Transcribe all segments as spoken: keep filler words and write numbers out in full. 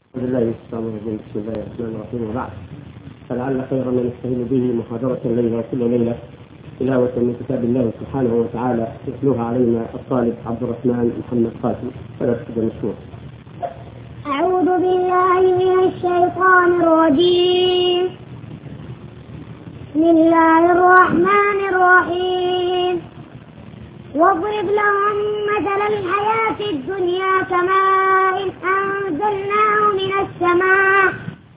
الحمد لله بسم الله الرحمن الرحيم وبعد، فلعل خيرا ما نستهين به محاضرة الليلة وكل ليلة تلاوة من كتاب الله سبحانه وتعالى يتلوها علينا الطالب عبد الرحمن محمد قاسم، فلا تفضل مشكور. أعوذ بالله من الشيطان الرجيم. بسم الله الرحمن الرحيم. واضرب لهم مثل الحياة الدنيا كماء أنزلناه من السماء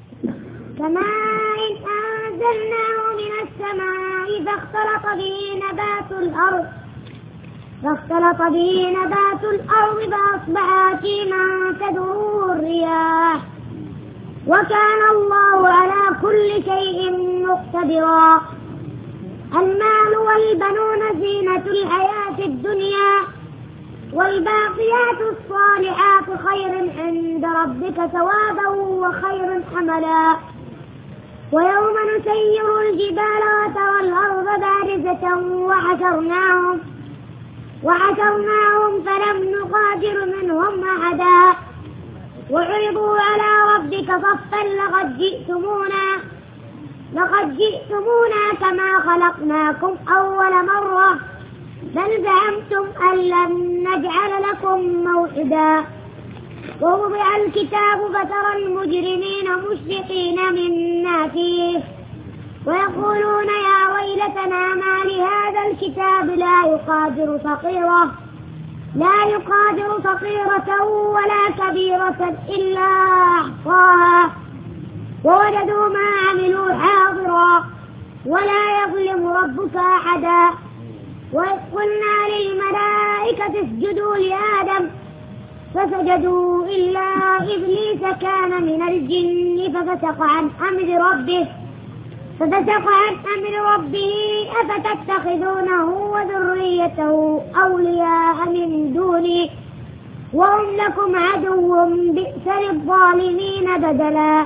كماء أنزلناه من السماء فاختلط به نبات الأرض فاختلط به نبات الأرض فأصبح هشيما تذروه الرياح وكان الله على كل شيء مقتدرا. المال والبنون زينة الحياة الدنيا والباقيات الصالحات خير عند ربك ثوابا وخير حملا. ويوم نسير الجبال وترى الأرض بارزة وحشرناهم وحشرناهم فلم نغادر منهم أحدا وعرضوا على ربك صفا لقد جئتمونا لقد جئتمونا كما خلقناكم أول مرة بل زعمتم أن لن نجعل لكم موعدا. ووضع الكتاب فترى المجرمين مشفقين مما فيه ويقولون يا ويلتنا ما لهذا الكتاب لا يغادر صغيرة لا يغادر صغيرة ولا كبيرة إلا أحصاها ووجدوا ما عملوا حاضرا ولا يظلم ربك أحدا. وإذ قلنا للملائكة اسجدوا لآدم فسجدوا إلا إبليس كان من الجن ففسق عن أمر ربه ففسق عن أمر ربه أفتتخذونه وذريته أولياء من دوني وهم لكم عدو بئس للظالمين بدلا.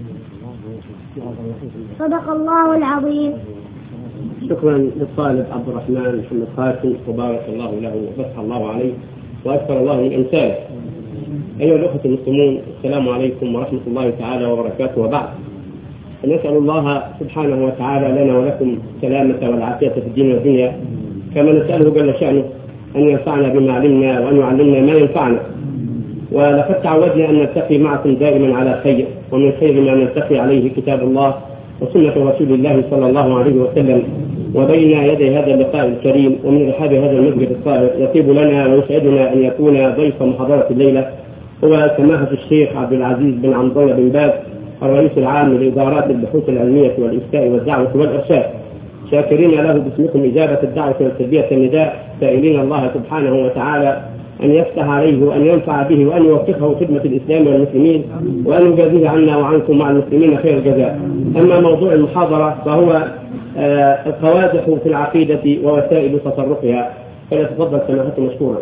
صدق الله العظيم. شكرا للطالب عبد الرحمن محمد قاسم وبارك الله له وفتح الله عليه وأكثر الله من أمثاله. أيها الأخوة المسلمون، السلام عليكم ورحمة الله تعالى وبركاته. وبعد، نسأل الله سبحانه وتعالى لنا ولكم السلامة والعافية في الدين والدنيا، كما نسأله جل شأنه أن ينفعنا بما علمنا وأن يعلمنا ما ينفعنا. ولقد تعودنا أن نلتقي معكم دائما على خير، ومن خير ما نلتقي عليه كتاب الله وسنة رسول الله صلى الله عليه وسلم. وبين يدي هذا اللقاء الكريم ومن رحاب هذا المسجد الطاهر يطيب لنا ويسعدنا أن يكون ضيف محاضرة الليلة هو سماحة الشيخ عبد العزيز بن عمضية بن باز، الرئيس العام لإدارات البحوث العلمية والإفتاء والدعوة والإرشاد، شاكرين له باسمكم إجابة الدعوة وتلبية النداء، سائلين الله سبحانه وتعالى أن يفتح عليه وأن ينفع به وأن يوفقه خدمة الإسلام والمسلمين وأن يجازيه عنا وعنكم مع المسلمين خير الجزاء. أما موضوع المحاضرة فهو آه القوادح في العقيدة ووسائل تصرفها، فليتفضل سماحته مشكورا.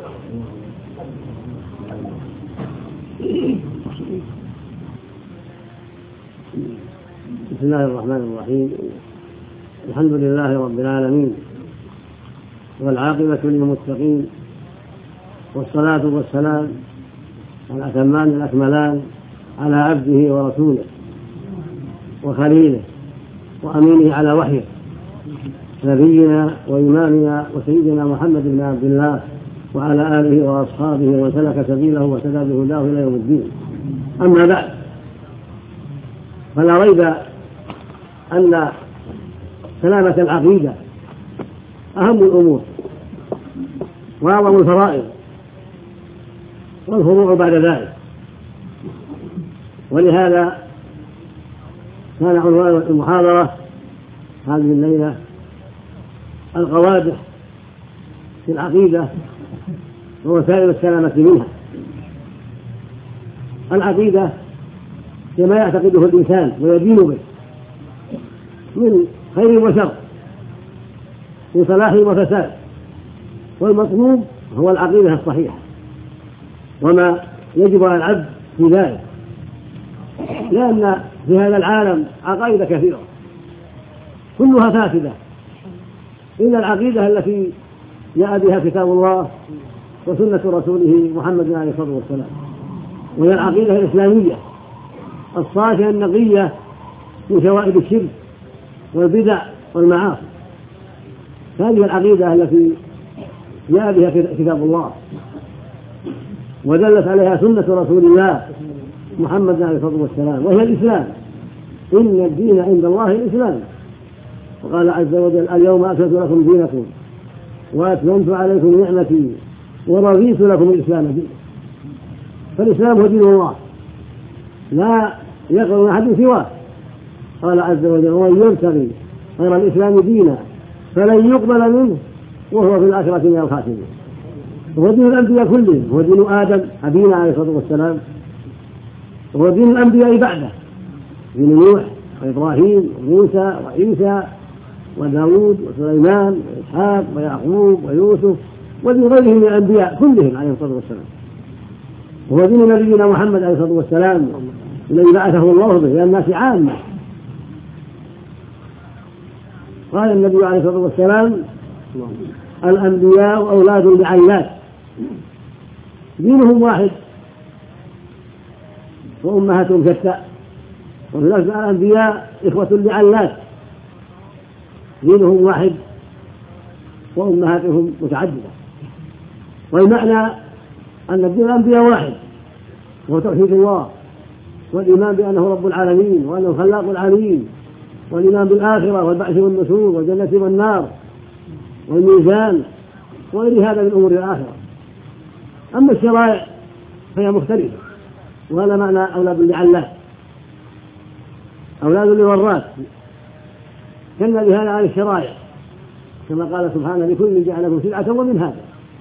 بسم الله الرحمن الرحيم. الحمد لله رب العالمين والعاقبة للمتقين والصلاة والسلام على الأتمان الأكملان على عبده ورسوله وخليله وأمينه على وحيه نبينا وإمامنا وسيدنا محمد بن عبد الله وعلى آله وأصحابه وسلك سبيله واهتدى بهداه إلى يوم الدين. أما بعد، فلا ريب أن سلامة العقيدة أهم الأمور وأعظم الفرائض والفروع بعد ذلك. ولهذا كان عنوان المحاضرة هذه الليلة القوادح في العقيدة ووسائل السلامة منها. العقيدة كما يعتقده الإنسان ويدين به من خير وشر، من صلاح وفساد، والمطلوب هو العقيدة الصحيحة وما يجب على العبد في ذلك، لأن في هذا العالم عقائد كثيرة كلها فاسدة إلا العقيدة التي جاء بها كتاب الله وسنة رسوله محمد عليه الصلاة والسلام، وهي العقيدة الإسلامية الصافية النقية من شوائب الشرك والبدع والمعاصي. هذه العقيدة التي جاء بها كتاب الله ودلت عليها سنة رسول الله محمد عليه الصلاة والسلام، وهي الإسلام. إن الدين عند الله الإسلام. وقال عز وجل: اليوم أكملت لكم دينكم وأتممت عليكم نعمتي ورضيت لكم الإسلام دينا. فالإسلام هو دين الله لا يقبل أحد سواه. قال عز وجل: ومن يبتغي غير الإسلام دينا فلن يقبل منه وهو في الآخرة من الخاسرين. هو دين الأنبياء كلهم، هو دين آدم أبينا عليه الصلاة والسلام، هو دين الأنبياء بعده، دين نوح وإبراهيم وموسى وعيسى وداود وسليمان وإسحاق ويعقوب ويوسف ودين غيرهم من الأنبياء كلهم عليه الصلاة والسلام. هو دين نبينا محمد عليه الصلاة والسلام الذي بعثه الله به إلى الناس عامة. قال النبي عليه الصلاة والسلام: الأنبياء أولاد لعلات دينهم واحد وأمهاتهم شتى. وفي لفظ: الأنبياء إخوة لعلات دينهم واحد وأمهاتهم متعددة. والمعنى أن دين الأنبياء واحد وهو توحيد الله والإيمان بأنه رب العالمين وأنه خلاق العالمين، والإيمان بالآخرة والبعث والنشور والجنة والنار والميزان وغير هذا من أمور الآخرة. أما الشرائع فهي مختلفة، وهذا معنى أولاد لعلات، أولاد لورات. كنا بهذا عن الشرائع كما قال سبحانه: لكل جعلكم شرعة ومن هذا.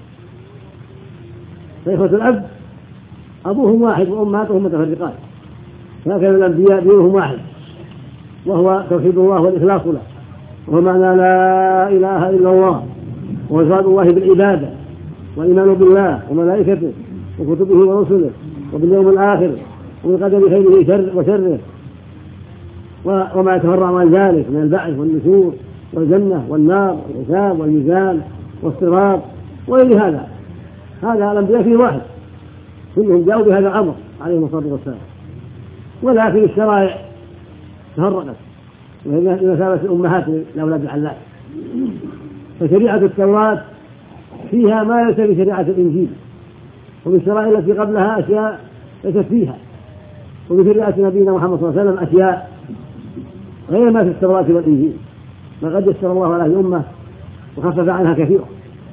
فإخوة الأب أبوهم واحد وأمهاتهم متفرقات، فكان الأنبياء دينهم واحد وهو توحيد الله والإخلاص له، وهو معنى لا إله إلا الله وإفراد الله بالعبادة والإيمان بالله وملائكته وكتبه ورسله وباليوم الآخر وبقدر خيره شر وشره وما يتفرع عن ذلك من البعث والنشور والجنة والنار والحساب والميزان والصراط وغير هذا. هذا الأنبياء فيه واحد كلهم جاءوا بهذا الأمر عليهم الصلاة والسلام، ولكن الشرائع تفرقت بمثابة الأمهات لأولاد العلات. فشريعة التوراة فيها ما ليس في شريعة الإنجيل، وفي الشرائع التي قبلها أشياء ليست فيها، وفي شريعة نبينا محمد صلى الله عليه وسلم أشياء غير ما في التوراة والإنجيل. لقد يسر الله على الأمة وخفف عنها كثيرا.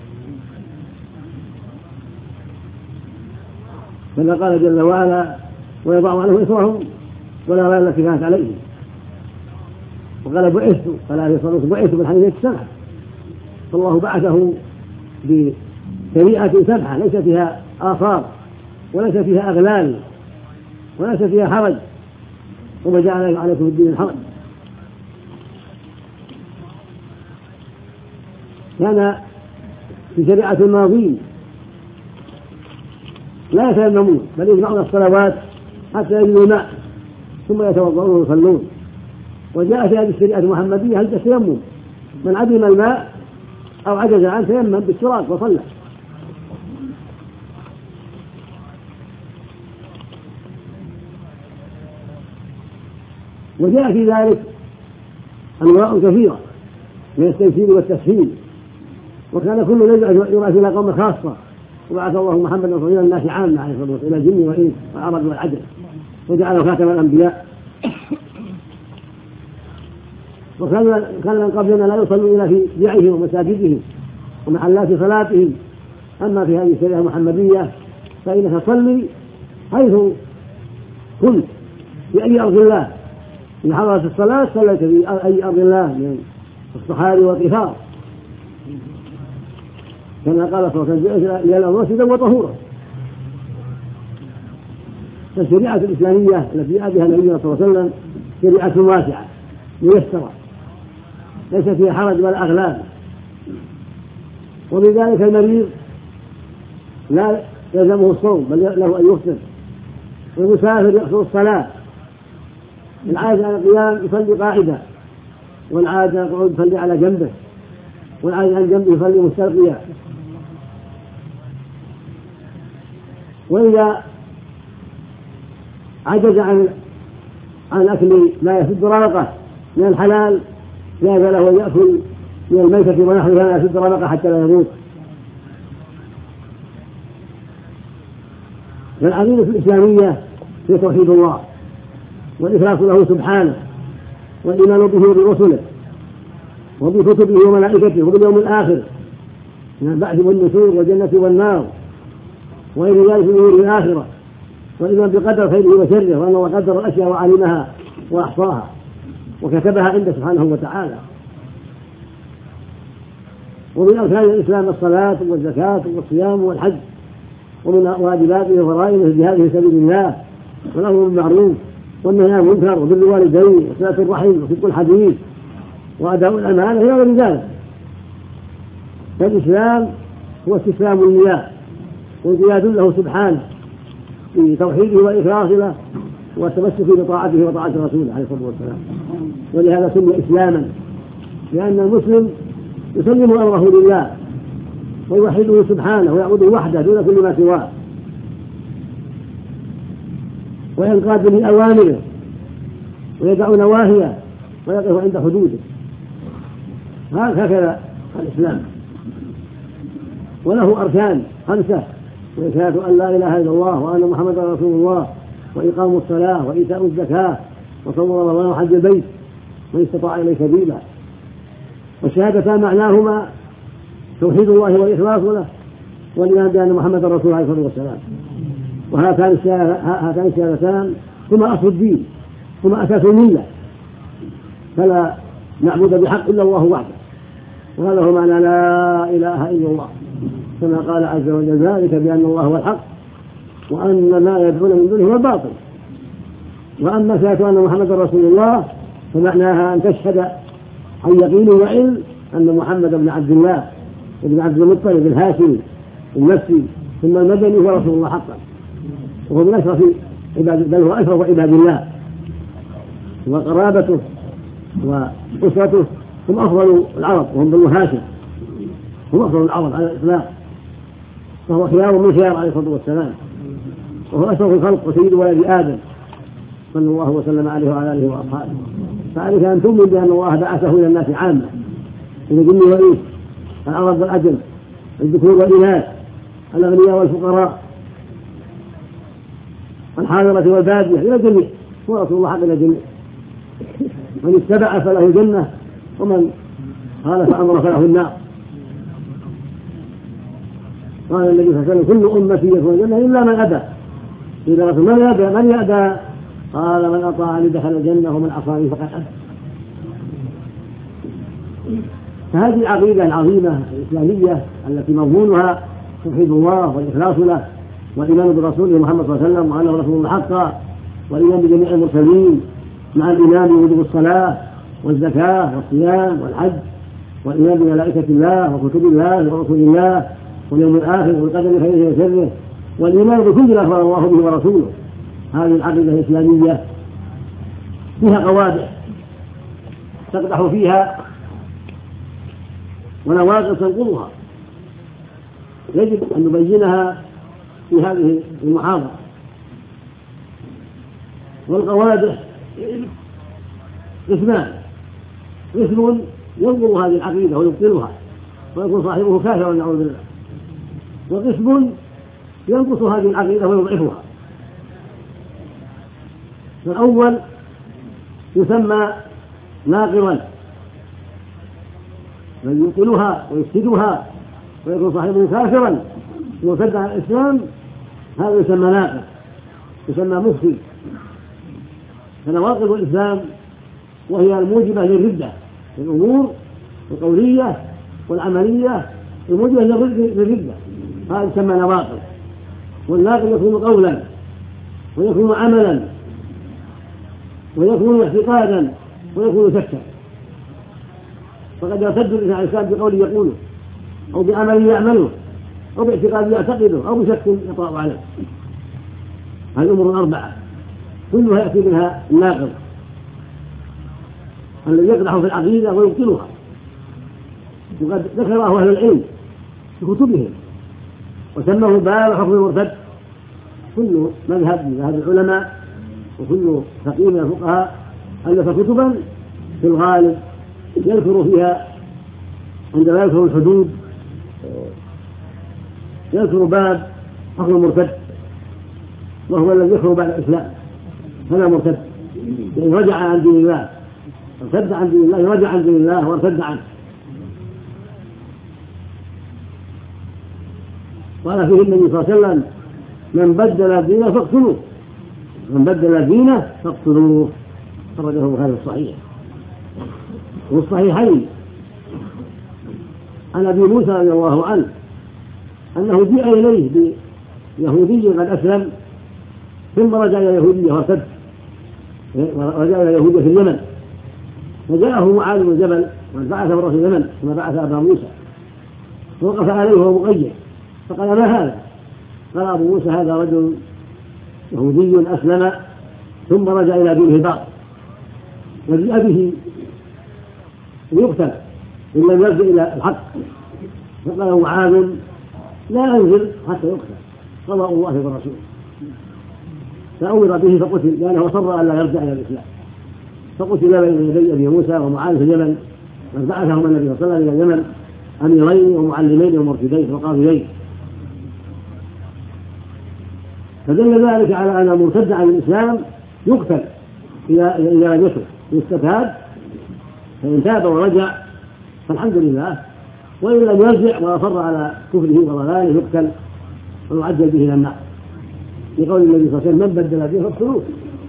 كما قال جل وعلا: ويضع عنهم إصرهم والأغلال التي كانت عليهم. وقال: بعثت قال عليه الصلاة والسلام: بعثت بالحنيفية السمحة. فالله بعثه بشريعة سمحة ليس فيها آثار وليس فيها أغلال وليس فيها حرج، وما جعل عليكم الدين الحرج. كان في شريعة الماضين لا يتيممون بل يجمعون الصلوات حتى يجدوا الماء ثم يتوضؤون ويصلون. وجاء في هذه الشريعة المحمدية هل التيمم، من عدم الماء أو عجز عنه تيمم بالتراب وصلى. وجاء في ذلك أنواع كثيرة من التيسير والتسهيل، وكان كل نبي يبعث إلى قوم خاصة، وبعث الله محمدا إلى الناس عامة عليه الصلاة والسلام، إلى الجن والإنس والعرب والعجم، وجعله خاتم الأنبياء. وكان كان من قبلنا لا يصلون إلا في بيعهم ومساجدهم ومحلات صلاتهم. أما في هذه الشريعة المحمدية فإنك تصلي حيث كنت في أي أرض الله، إن حضرت الصلاة صليت في أي أرض الله من الصحاري والقفار، كما قال صلى الله عليه وسلم: إلى الأرض مسجدا وطهورا. فالشريعة الإسلامية التي جاء بها النبي صلى الله عليه وسلم شريعة واسعة ميسرة ليس فيها حرج ولا أغلال. وبذلك المريض لا يلزمه الصوم بل له أن يفطر، والمسافر يحصل الصلاة، العاجز عن القيام يصلي قاعدة، والعاجز عن القعود يصلي على جنبه، والعاجز عن جنبه يصلي مستلقيا. وإذا عجز عن عن أكل ما يسد رمقه من الحلال جاز له أن يأكل من الميتة ونحوها ما يسد رمقه حتى لا يموت. فالعقيدة الإسلامية هي توحيد الله والإخلاص له سبحانه والإيمان به برسله وبكتبه وملائكته وباليوم الآخر من البعث والنشور والجنة والنار وغير ذلك من أمور الآخرة والإيمان بقدر خيره وشره وأن الله قدر الأشياء وعلمها وأحصاها وكتبها عنده سبحانه وتعالى. ومن أركان الإسلام الصلاة والزكاة والصيام والحج ومن واجباته وفرائضه الجهاد في سبيل الله والأمر بالمعروف والنهي عن المنكر وبر الوالدين وصلة الرحم وصدق الحديث وأداء الأمانة إلى غير ذلك. فالإسلام هو استسلام لله وانقياد له سبحانه في توحيده وإخلاصه له والتمسك بطاعته وطاعة رسوله عليه الصلاة والسلام. ولهذا سمي إسلاما لأن المسلم يسلم أمره لله ويوحده سبحانه ويعبده وحده دون كل ما سواه وينقاد لأوامره ويدع نواهيه ويقف عند حدوده. هكذا الإسلام وله أركان خمسة وشهادة أن لا إله إلا الله وأن محمدا رسول الله وإقام الصلاة وإيتاء الزكاة وصوم رمضان وحج البيت من استطاع إليه سبيلا. والشهادتان معناهما توحيد الله والإخلاص له والإيمان بأن محمدا رسول الله عليه الصلاة والسلام. وهاتان الشهادتان هما أصل الدين هما أساس الملة فلا نعبد بحق إلا الله وحده وهذا هو معنى لا إله إلا الله كما قال عز وجل ذلك بأن الله هو الحق وأن ما يدعون من دونه هو الباطل. وأما شهادة أن محمدا رسول الله فمعناها أن تشهد عن يقين وعلم أن محمد بن عبد الله بن عبد المطلب الهاشمي النفسي ثم المدني هو رسول الله حقا وهو من أشرف عباد بل هو أشرف عباد الله وقرابته وأسرته هم أفضل العرب وهم بنو هاشم هم أفضل العرب على الإطلاق فهو خيار من خيار عليه الصلاة والسلام وهو أشرف الخلق وسيد ولد آدم صلى الله وسلم عليه وعلى آله وأصحابه. فعليك أن تؤمن بأن الله بعثه إلى الناس عامة إلى الجن والإنس العرب والعجم الذكور والإناث الأغنياء والفقراء الحاضرة والبادية إلى الجميع هو رسول الله حق إلى الجميع. من اتبع فله الجنة ومن خالف أمره فله النار. قال النبي صلى الله عليه وسلم كل أمتي يدخلون الجنة إلا من أبى. إذا رسول من يأبى من يأبى قال من أطاعني دخل الجنة ومن عصاني فقد أبى. فهذه العقيدة العظيمة الإسلامية التي مضمونها توحيد الله والإخلاص له والإيمان برسوله محمد صلى الله عليه وسلم وأنه رسول الله حقا والإيمان بجميع المرسلين مع الإيمان بوجوب الصلاة والزكاة والصيام والحج والإيمان بملائكة الله وكتب الله ورسول الله واليوم الآخر والقدر خيره وشره والإيمان بكل ما أخبر الله به ورسوله. هذه العقيدة الإسلامية فيها قوادح تقدح فيها ونواقض تنقضها يجب أن نبينها في هذه المحاضرة. والقوادح قسمان قسم ينقض هذه العقيدة ويبطلها ويكون صاحبه كافرا نعوذ بالله وقسم ينقص هذه العقيدة ويضعفها. فالأول يسمى ناقضا من يبطلها ويفسدها ويكون صاحبه كافرا ويرتد عن الإسلام هذا يسمى ناقض يسمى مفسد. فنواقض الإسلام وهي الموجبة للردة الأمور القولية والعملية الموجبة للردة هذا يسمى نواقض. والناقض يكون قولا ويكون عملا ويكون اعتقادا ويكون شكا. فقد يرتد الإنسان عن الإسلام بقول يقوله أو بعمل يعمله أو باعتقاد يعتقده أو بشك يطرأ عليه. هذه الأمور الأربعة كلها يأتي منها الناقض الذي يقدح في العقيدة ويبطلها. وقد ذكره أهل العلم في كتبهم وسموه باب حكم المرتد. كل مذهب من هذه العلماء وكل فقيه من الفقهاء ألف كتبا في الغالب يذكر فيها عندما يذكر الحدود يذكر باب حكم المرتد، وهو الذي يخرج بعد الإسلام هذا مرتد، يعني رجع عن دين الله، ارتد عن دين الله، رجع عن دين الله وارتد عنه. قال فيه النبي صلى الله عليه وسلم: من بدل دينه فاقتلوه، من بدل دينه فاقتلوه. خرجه البخاري في الصحيح. والصحيحين عن ابي موسى رضي الله عنه انه جاء اليه بيهودي قد اسلم ثم رجع الى يهوديه وارتد، ورجع الى يهوديه في اليمن، فجاءه معاذ بن جبل وبعثه الرسول اليمن ثم بعث ابا موسى، ووقف عليه وهو مقيد فقال: ما هذا؟ قال ابو موسى: هذا رجل يهودي اسلم ثم رجع الى دينه الباطل، وجاء به ليقتل إن لم يرجع إلى الحق. فقال معاذ: لا أنزل حتى يقتل، قضاء الله ورسوله. فأمر به فقتل لأنه أصر أن لا يرجع إلى الإسلام، فقتل بين يدي أبي موسى ومعاذ في اليمن، وبعثهما النبي صلى الله عليه وسلم إلى اليمن أميرين ومعلمين ومرشدين وقاضيين. فدل ذلك على أن المرتد عن الإسلام يقتل إذا إذا لم يتب يستتاب، فإن تاب ورجع فالحمد لله، وإن لم يرجع وأصر على كفره وضلاله يقتل ويعجل به إلى النار، لقول النبي صلى الله عليه وسلم: من بدل دينه فاقتلوه.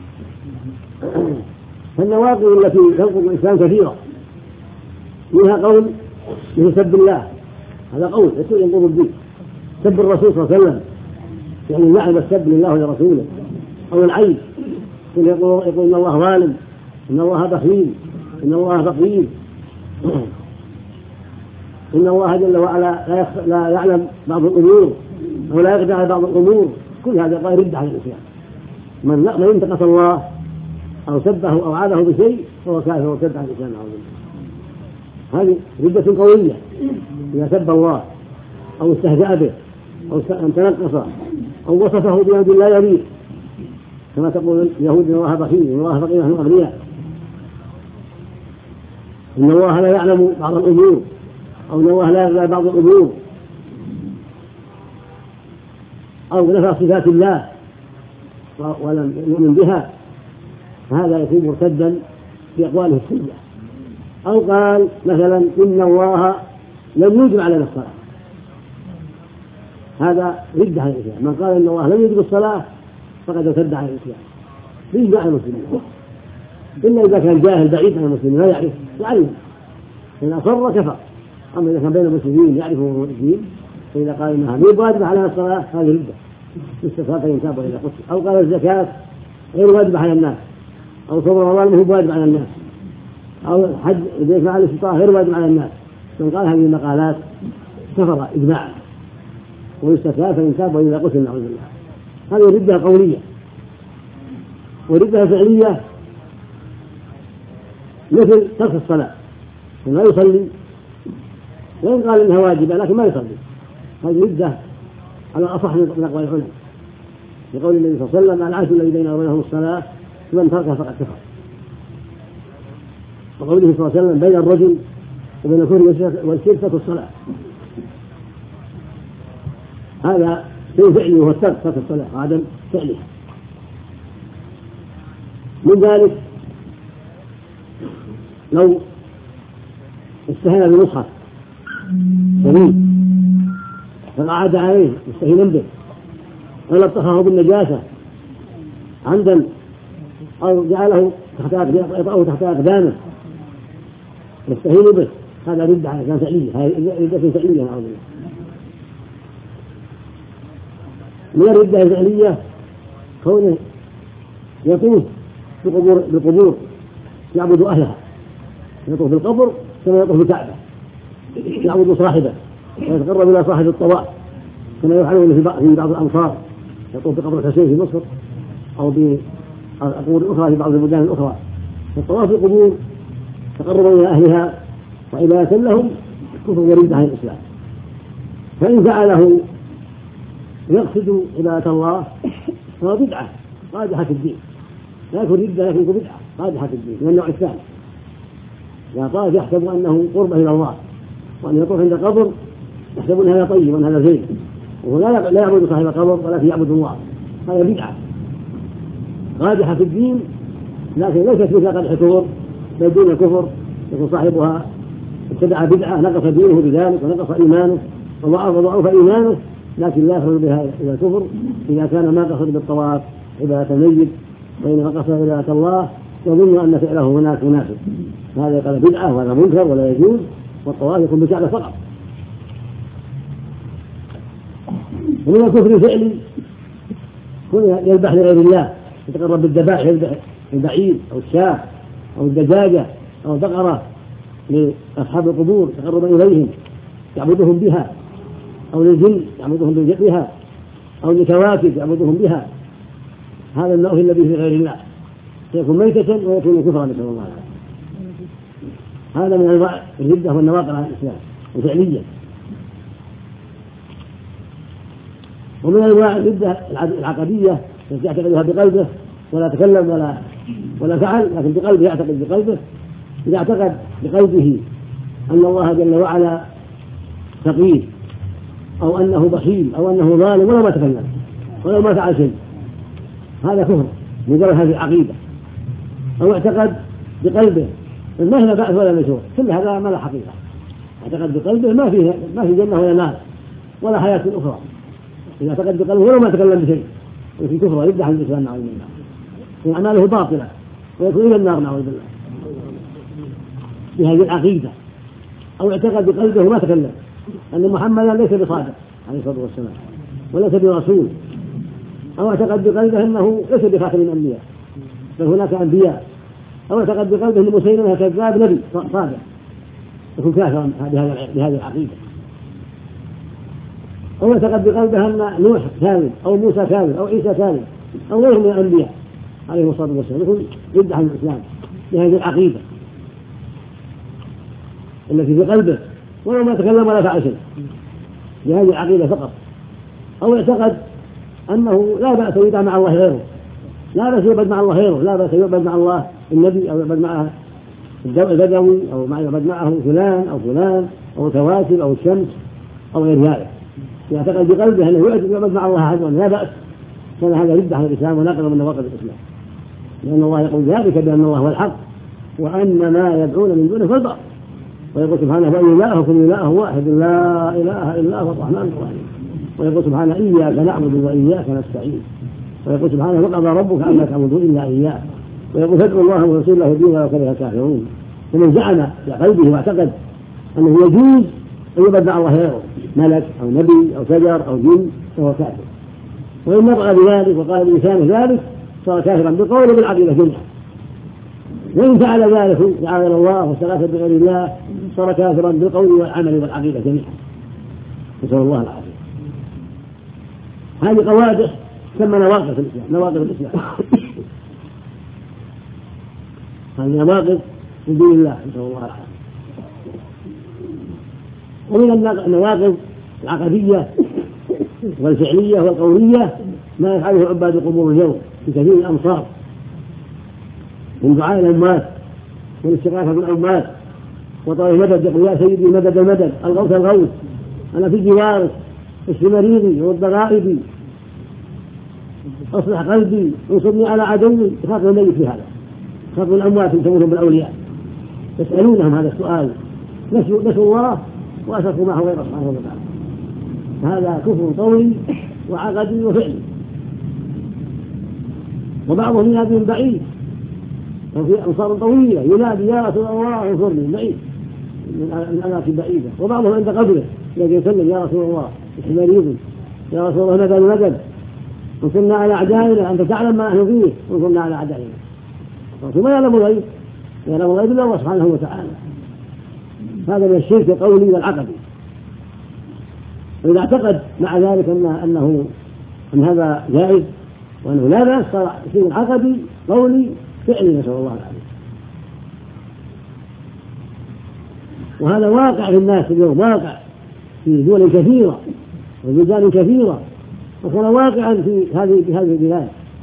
فالنواقض التي تنقض الإسلام كثيرة، منها قول مثل سب الله، هذا قول ينقض الدين، سب الرسول صلى الله عليه وسلم يعني اللعن والسب لله ولرسوله، أو العيب يقول يقول إن الله ظالم، إن الله بخيل، إن الله فقير، إن الله جل وعلا لا, لا يعلم بعض الأمور أو لا يقدر على بعض الأمور. كل هذا قال رد على الإسلام. من من انتقص الله أو سبه أو عاده بشيء فهو كافر وارتد عن الإسلام. هذه ردة قوية إذا سب الله أو استهزأ به أو تنقص أو وصفه بيد لا يليق، كما تقول اليهود: إن الله بخيل، إن الله فقير، نحن أغنياء، إن الله لا يعلم بعض الأمور، أو إن الله لا يعلم بعض الأمور، أو نفى صفات الله ولم يؤمن بها، فهذا يكون مرتدا في أقواله السيئة. أو قال مثلا: إن الله لم يوجب علينا الصلاة، هذا رد على الإسلام. من قال إن الله لم يوجب الصلاة فقد ارتد على الإسلام بإجماع المسلمين، إلا إذا كان جاهل بعيد عن المسلمين لا يعرف يعلم، إن أصر كفر. أما إذا كان بين المسلمين يعرفه الدين، فإذا قال إنها غير واجبة علينا الصلاة هذه ردة استفاد فإن تاب إلى قتل. أو قال الزكاة غير واجبة على الناس، أو صوم رمضان هو واجب على الناس، أو حج إذا فعل الاستطاعة غير واجب على الناس. من قال هذه المقالات كفر إجماعا ويستفاد فإن تاب إلى قتل، نعوذ بالله. هذه ردة قولية. وردة فعلية مثل ترك الصلاة، لا يصلي وإن قال إنها واجبة لكن ما يصلي، هذه ردة على أصح من أقوال العلماء، لقول النبي صلى الله عليه وسلم: العهد الذي بيننا وبينهم الصلاة فمن تركها فقد كفر. وقوله صلى الله عليه وسلم: بين الرجل وبين الكفر والشرك الصلاة، هذا شيء فعلي وهو الترك، ترك الصلاة وعدم فعلها. من ذلك لو استهان بمصحف جميل فقعد عليه مستهينا به، ولطخه بالنجاسة عمدا، أو جعله تحت يطأه تحت أقدامه يستهين به، هذا رد على كان فعلية، هذه ردة فعلية. نعوذ بالله. من الردة الفعلية كونه يطوف بقبور بقبور يعبد أهلها، يطوف بالقبر كما يطوف بالكعبة، يعبد صاحبه ويتقرب إلى صاحب الطواف كما يفعلون في بعض الأمصار، يطوف بقبر الحسين في مصر أو بقبور أخرى في بعض البلدان الأخرى. فالطواف بالقبور تقرب إلى أهلها وعبادة لهم كفر ورد عن الإسلام. فإن فعله يقصد عبادة الله فهو بدعة راجحة في الدين، لا يكون ردة لكن يكون بدعة قادحة في الدين من النوع الثاني. لا طائف يحسب أنه قرب إلى الله وأن يطوف عند القبر يحسب أن هذا طيب وأن هذا زين، وهو لا يعبد صاحب القبر ولكن يعبد الله، هذا بدعة قادحة في الدين لكن ليست مثل قدح الكفر بل دون الكفر يكون صاحبها ابتدع بدعة نقص دينه بذلك ونقص إيمانه وضعف ضعف إيمانه، لكن لا يخرج بها إلى الكفر إذا كان ما قصد بالطواف عبادة الميت وإنما قصد عبادة الله يظن أن فعله هناك مناسب، هذا يقال بدعة وهذا منكر ولا يجوز، والطواف يكون بكعبة فقط. ومن الكفر الفعلي كون يذبح لغير الله يتقرب بالذبائح يذبح البعير أو الشاة أو الدجاجة أو البقرة لأصحاب القبور تقربا إليهم يعبدهم بها، أو للجن يعبدهم بها، أو لكواكب يعبدهم بها، هذا النوع الذي في غير الله سيكون ميتة ويكون كفرا نسأل الله العافية. هذا من أنواع الردة والنواقض عن الإسلام وفعليا. ومن أنواع الردة العقدية التي يعتقدها بقلبه ولا تكلم ولا ولا فعل، لكن بقلبه يعتقد بقلبه. إذا اعتقد بقلبه أن الله جل وعلا فقير أو أنه بخيل أو أنه ظالم ولا ما تكلم ولا ما فعل شيء، هذا كفر مجرد هذه العقيدة. أو اعتقد بقلبه ما هنا بعث ولا نشور، كل هذا ما له حقيقة. اعتقد بقلبه ما فيه ما في جنة ولا نار ولا حياة أخرى. إذا اعتقد بقلبه ولا ما تكلم بشيء وفي كفر يبدأ عن الإسلام نعوذ بالله، وأعماله باطلة ويكون إلى النار نعوذ بالله بهذه العقيدة. أو اعتقد بقلبه ما تكلم أن محمدا ليس بصادق عليه الصلاة والسلام وليس برسول. أو اعتقد بقلبه أنه ليس بخاتم الأنبياء بل هناك أنبياء. أو اعتقد بقلبه أن مسيلمة كذاب نبي صادق، يكون كافرا بهذه العقيدة. أو اعتقد بقلبه أن نوح كاذب أو موسى كاذب أو عيسى كاذب أو غيره من الأنبياء عليه الصلاة والسلام، يكون ضد عن الإسلام بهذه العقيدة التي في قلبه ولو ما تكلم ولا فعل شيء بهذه العقيدة فقط. أو اعتقد أنه لا بأس يدعى مع الله غيره، لا بأس يعبد مع الله غيره، لا بأس يعبد مع الله النبي أو يعبد معه البدوي أو يعبد معه فلان أو فلان أو الكواكب أو الشمس أو غير ذلك. يعتقد بقلبه أنه يعبد مع الله عز وجل لا بأس، كان هذا ردة على الإسلام وناقض من نواقض الإسلام، لأن الله يقول ذلك بأن الله هو الحق وأن ما يدعون من دونه فالباطل. ويقول سبحانه وإن إلهكم إله واحد لا إله إلا هو الرحمن الرحيم. ويقول سبحانه إياك نعبد وإياك نستعين. ويقول سبحانه وقضى ربك ألا تعبدوا إلا إياه. ويقول فادعوا الله ورسوله دينا وكره الكافرون. فمن زعم في قلبه واعتقد أنه يجوز أن يعبد مع الله غيره ملك أو نبي أو شجر أو جن فهو كافر. وإن نطق بذلك وقال بلسانه ذلك صار كافرا بالقول وبالعقيدة جميعا. وإن فعل ذلك يعاذنا الله واستغاث بغير الله صار كافرا بالقول والعمل والعقيدة جميعا، نسأل الله العافية. هذه قوادح تسمى نواقض الإسلام، نواقض الإسلام هذه نواقض من دين الله، نسأل الله العافية. ومن النواقض العقدية والفعلية والقولية ما يفعله عباد القبور اليوم في كثير من الأمصار من دعاء الأموات والاستغاثة بالأموات وطلب مدد، يقول يا سيدي مدد المدد الغوث الغوث أنا في جوارك اشف مريضي ورد غائبي أصلح قلبي انصرني على عدوي. يخاف الميت في هذا، يخاف الأموات يسمونهم بالأولياء يسألونهم هذا السؤال، نسوا الله وأشركوا معه غير سبحانه وتعالى. هذا كفر قولي وعقدي وفعلي. وبعضهم ينادي من بعيد وفي أمصار طويلة ينادي يا رسول الله انصرني بعيد من أماكن بعيدة. وبعضهم عند قبره يجي يسلم يا رسول الله اشف مريضي يا رسول الله مدد مدد انصرنا على أعدائنا أنت تعلم ما نحن فيه انصرنا على أعدائنا. الرسول ما يعلم الغيب، يعلم الغيب إلا الله سبحانه وتعالى. هذا من الشرك القولي والعقدي. وإذا اعتقد مع ذلك أن أنه أن هذا جائز وأنه لا بأس صار شيء عقدي قولي فعلي، نسأل الله العافية. وهذا واقع في الناس اليوم، واقع في دول كثيرة وبلدان كثيرة، وكان واقعا في هذه في هذه البلاد.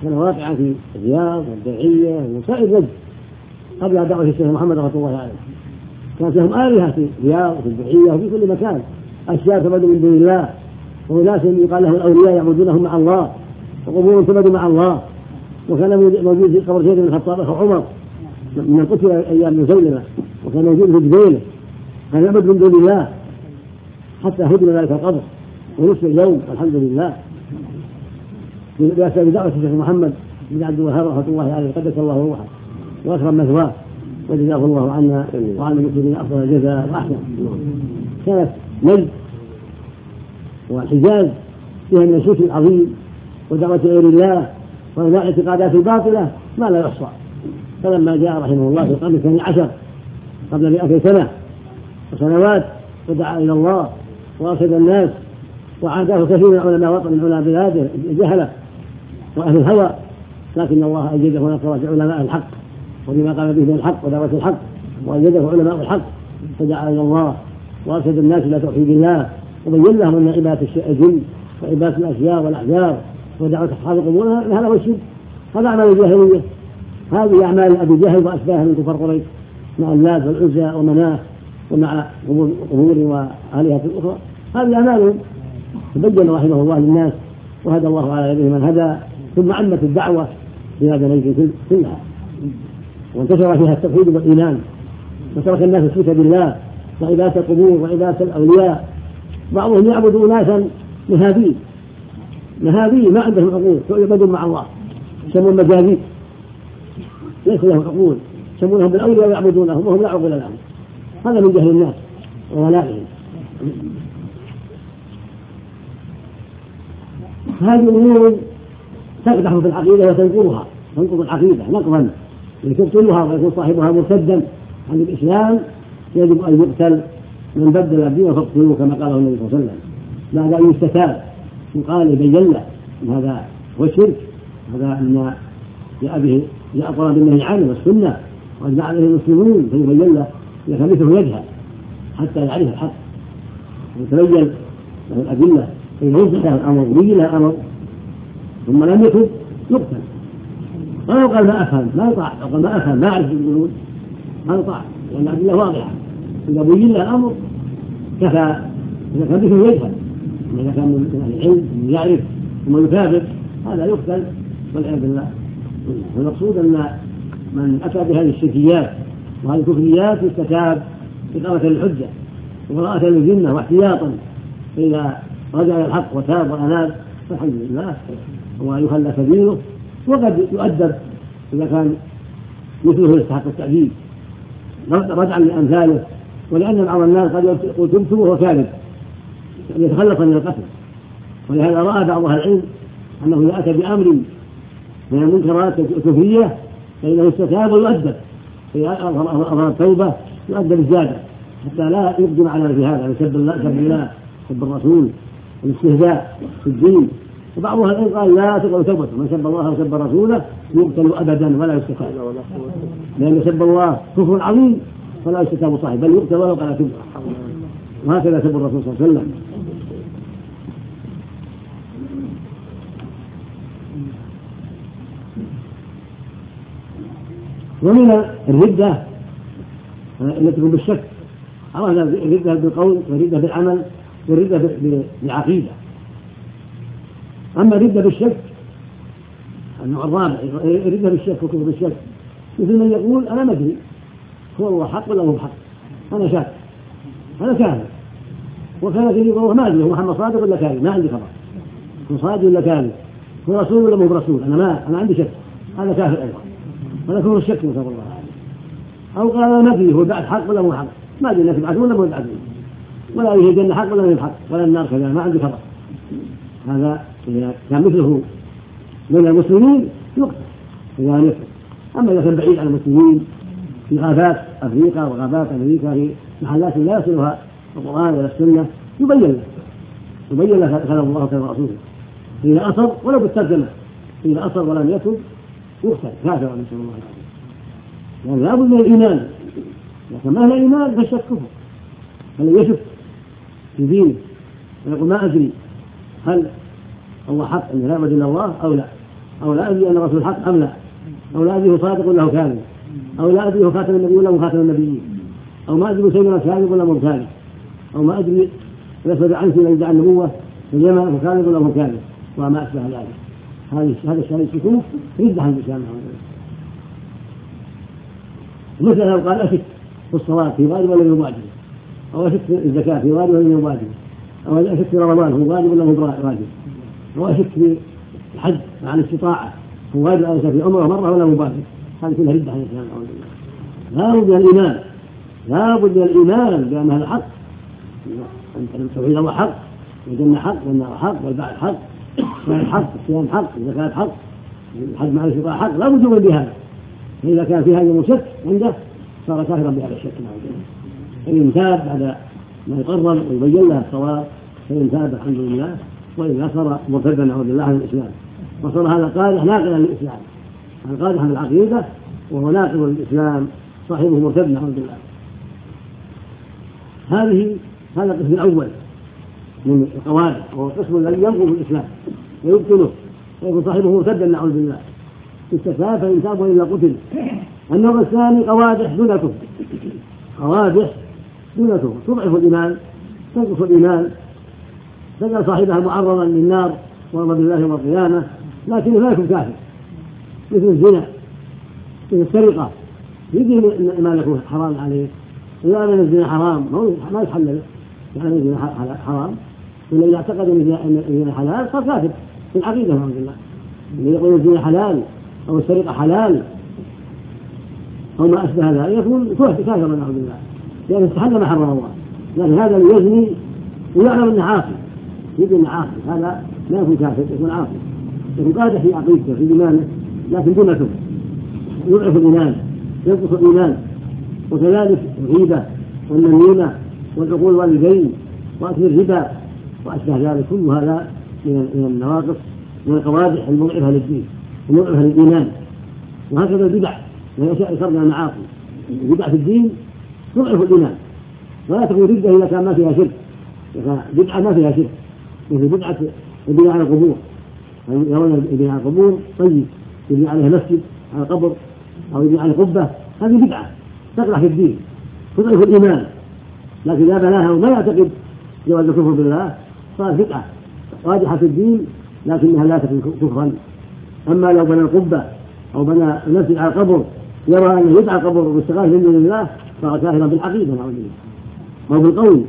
كان واقعا في الرياض والدرعية وسائر نجد قبل دعوة الشيخ محمد رحمة الله عليه. كانت لهم آلهة في الرياض وفي الدرعية وفي كل مكان، أشياء تعبد من دون الله، وناس يقال لهم الأولياء يعبدونهم مع الله، وقبور تعبد مع الله. وكان موجود في قبر زيد بن الخطاب أخو عمر من القتل أيام مسيلمة، وكان موجود في جبيله كان يعبد من دون الله حتى هدم ذلك القبر ونصف اليوم الحمد لله بأسباب دعوة الشيخ محمد بن عبد الوهاب رحمة الله عليه قدس الله روحه وأكرم مثواه وجزاه الله عنا وعن المسلمين أفضل الجزاء وأحسن. كانت نجد والحجاز فيها من الشرك العظيم ودعوة غير الله وإنواع الاعتقادات الباطلة ما لا يحصى. فلما جاء رحمه الله في القرن الثاني عشر قبل مئتي سنة وسنوات ودعا إلى الله وأرشد الناس وعاداه كثير من علماء وطن من علماء بلاده الجهلة وأهل الهوى، لكن الله أيده ونصره بعلماء الحق وبما قام به من الحق ودعوة الحق، وأيده علماء الحق فدعا إلى الله وأرشد الناس إلى توحيد الله وبين لهم أن عبادة الجن وعبادة الأشياء والأحجار ودعوة أصحاب القبور هذا هو الشرك، هذا أعمال الجاهلية، هذه أعمال أبي جهل وأشباهه من كفار قريش مع اللات والعزى ومناه ومع قبور وآلهة أخرى، هذه أعمالهم. تبين رحمه الله للناس وهدى الله على يده من هدى، ثم عمت الدعوة في هذا النجد كلها وانتشر فيها التوحيد والإيمان وترك الناس الشرك بالله وعبادة القبور وعبادة الأولياء. بعضهم يعبد أناسا مهابيل مهابيل ما عندهم عقول يعبدون مع الله، يسمون مجاذيب ليس لهم عقول، يسمونهم بالأولياء ويعبدونهم وهم لا عقول لهم. هذا من جهل الناس وضلالهم. هذه الأمور تقدح في العقيدة وتنقضها تنقض العقيدة نقضا يبطلها ويكون صاحبها مرتدا عن الإسلام. يجب أن يقتل من بدل الدين فاقتلوه كما قاله النبي صلى الله عليه وسلم، بعد أن يستتاب يقال يبين له أن هذا هو الشرك، هذا أن جاء به جاء طلب بالنهي عنه والسنة وأجمع عليه المسلمون، فيبين له يخلفه يجهل حتى يعرف الحق ويتبين له الأدلة فإن ينزل له الأمر ويجي له الأمر ثم لم يتب يقتل. ولو قال ما أفهم ما يطاع، لو قال ما أفهم ما أعرف يقولون ما يطاع، لأن الأدلة واضحة. إذا بين له الأمر كفى، إذا كان به يجهل، إذا كان من العلم يعرف ثم يكابر هذا يقتل والعياذ بالله. المقصود أن من أتى بهذه الشركيات وهذه الكفريات يستتاب إقامة الحجة وبراءة للذمة واحتياطا، فإذا رجع إلى الحق وتاب وأناب فالحمد لله ويخلى سبيله، وقد يؤدب إذا كان مثله يستحق التأديب رجعا لأمثاله. ولأن بعض الناس قد يقول تبت وهو كاذب يتخلص من القتل، ولهذا رأى بعض أهل العلم أنه إذا أتى بأمر من المنكرات الكفرية فإنه يستتاب ويؤدب، فإذا أظهر التوبة يؤدب الزيادة حتى لا يقدم على في هذا يسب الله سب الله سب الرسول والاستهزاء في الدين. وبعض أهل العلم قال لا تقبل توبته، من سب الله وسب رسوله يقتل أبدا ولا يستتاب، لأن سب الله كفر عظيم فلا يستتاب صاحب بل يقتل ولو قال تب، وهكذا سب الرسول صلى الله عليه وسلم. ومن الردة التي تكون بالشك، عرفنا الردة بالقول والردة بالعمل والردة بالعقيدة. أما الردة بالشك النوع الرابع الردة بالشك وكفر بالشك، مثل من يقول أنا ما أدري هو الله حق ولا هو حق، أنا شاك أنا كاذب، وكان في يقول ما أدري هو محمد صادق ولا كاذب، ما عندي خبر هو صادق ولا كاذب، هو رسول ولا مو رسول، أنا ما أنا عندي شك، هذا كافر أيضا، هذا كفر الشك نسأل الله. أو قال أنا ما أدري هو بعد حق ولا مو حق، ما أدري الناس يبعثون ولا مو يبعثون، ولا يهدن حق ولا يهدن حق ولا النار كذا، ما عندي خبر. هذا إذا كان مثله من المسلمين يقتل إذا نفسه. أما إذا كان بعيد عن المسلمين في غابات أفريقيا وغابات أمريكا في محلات لا يصلها القرآن ولا السنة يبين له يبين له كلام الله وكلام رسوله. إذا أصر ولو بالترجمة، إذا أصر ولم يتب يقتل كافر نسأل الله العافية. يعني لا بد من الإيمان، لكن ما هو الإيمان فالشك كفر. هل يشك في دينه ويقول ما أدري هل الله حق أن لا يعبد إلا الله أو لا، أو لا أدري أن الرسول حق أم لا، أو لا أدري هو صادق ولا هو كاذب، أو لا أدري هو خاتم النبي ولا هو خاتم النبيين، أو ما أدري سيدنا كاذب ولا مو كاذب، أو ما أدري الأسود عنه من يدعي النبوة في اليمن هو كاذب ولا هو كاذب، وما أشبه ذلك. هذا الشيء يكون يدعي الإسلام. مثل لو قال أشك في الصلاة في واجب ولا يواجب، أو أشك في الزكاة في واجب ولا يواجب، أو أشك في رمضان هو واجب ولا هو واجب، أو أشك في الحج مع الاستطاعة هو واجب أو في عمره مرة ولا مباشر، هذه كلها ردة عن الإسلام. لا بد من الإيمان، لا بد من الإيمان بأن هذا حق، أن التوحيد هو حق، والجنة حق، والنار حق، والبعث حق، والصلاة حق، الصيام حق، والزكاة حق، الحج مع الاستطاعة حق، لا بد من بهذا. فإذا كان في هذا شك عنده صار كافرا بهذا الشك. فإن تاب بعد ما يقرر ويبين له الصواب فإن تاب الحمد لله، وإذا صار مرتدا نعوذ بالله عن الإسلام، وصار هذا قادح ناقلا للإسلام، هذا قادح عن العقيدة وهو ناقل للإسلام، صاحبه مرتد نعوذ بالله. هذه هذا القسم الأول من القوادح، وهو القسم الذي ينقض الإسلام ويبطله ويكون صاحبه مرتدا نعوذ بالله. استثاب فإن تاب وإلا قتل. النوع الثاني قوادح دون كفر، قوادح دون كفر تضعف الإيمان، تنقص الإيمان، تجعل صاحبها معرضا للنار والله بالله يوم القيامة، لكنه لا يكون كافر، مثل الزنا، مثل السرقة، يجي ما يكون حرام عليه، إذا أن الزنا حرام ما يتحلل، يعني الزنا حرام، إلا إذا اعتقد أن الزنا حلال صار كافر في العقيدة نعوذ بالله. اللي يقول الزنا حلال أو السرقة حلال أو ما أشبه ذلك يكون كافرا نعوذ بالله، لأنه استحل ما حرم الله. لكن هذا اللي يزني ويعلم أنه عاصي، يجب أنه عاصي، هذا لا يكون كافر، يكون عاصي، يكون قادح في عقيدته في إيمانه، لكن دون كفر، يضعف الإيمان، ينقص الإيمان. وكذلك الغيبة والنميمة والعقول والوالدين وأكل الربا وأشبه ذلك، كل هذا من النواقص من القوادح المضعفة للدين ومضعفة للإيمان. وهكذا البدع والأشياء الخارجة عن المعاصي، البدع في الدين تضعف الإيمان، ولا تكون ردة إذا كان ما فيها شرك، إذا بدعة ما فيها شرك، مثل بدعة البناء على القبور، يرون البناء على القبور طيب، يبني عليها مسجد على قبر أو يبني على قبة، هذه بدعة تقرح في الدين تضعف الإيمان. لكن إذا بناها وما يعتقد جواز الكفر بالله صار بدعة قادحة في الدين، لكنها لا تكون كفرا. أما لو بنى القبة أو بنى المسجد على القبر يرى أنه يدعى القبر واستغاث من دون الله صار كافرا بالعقيدة نعوذ بالله أو بالقول.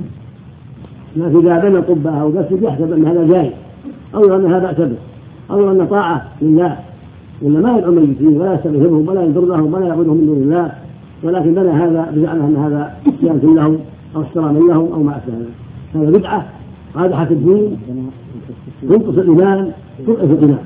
لكن إذا بنى القبة أو مسجد يحسب أن هذا جائز، أو يرى أن هذا بأس به، أو يرى أن طاعة لله، إن ما يدعو الميتين ولا يستغفرهم ولا ينظر لهم ولا يعبدهم من دون الله، ولكن بنى هذا بزعمه أن هذا صيانة لهم أو احتراما لهم أو ما أشبه ذلك، هذا بدعة قادحة في الدين تنقص الإيمان تضعف الإيمان.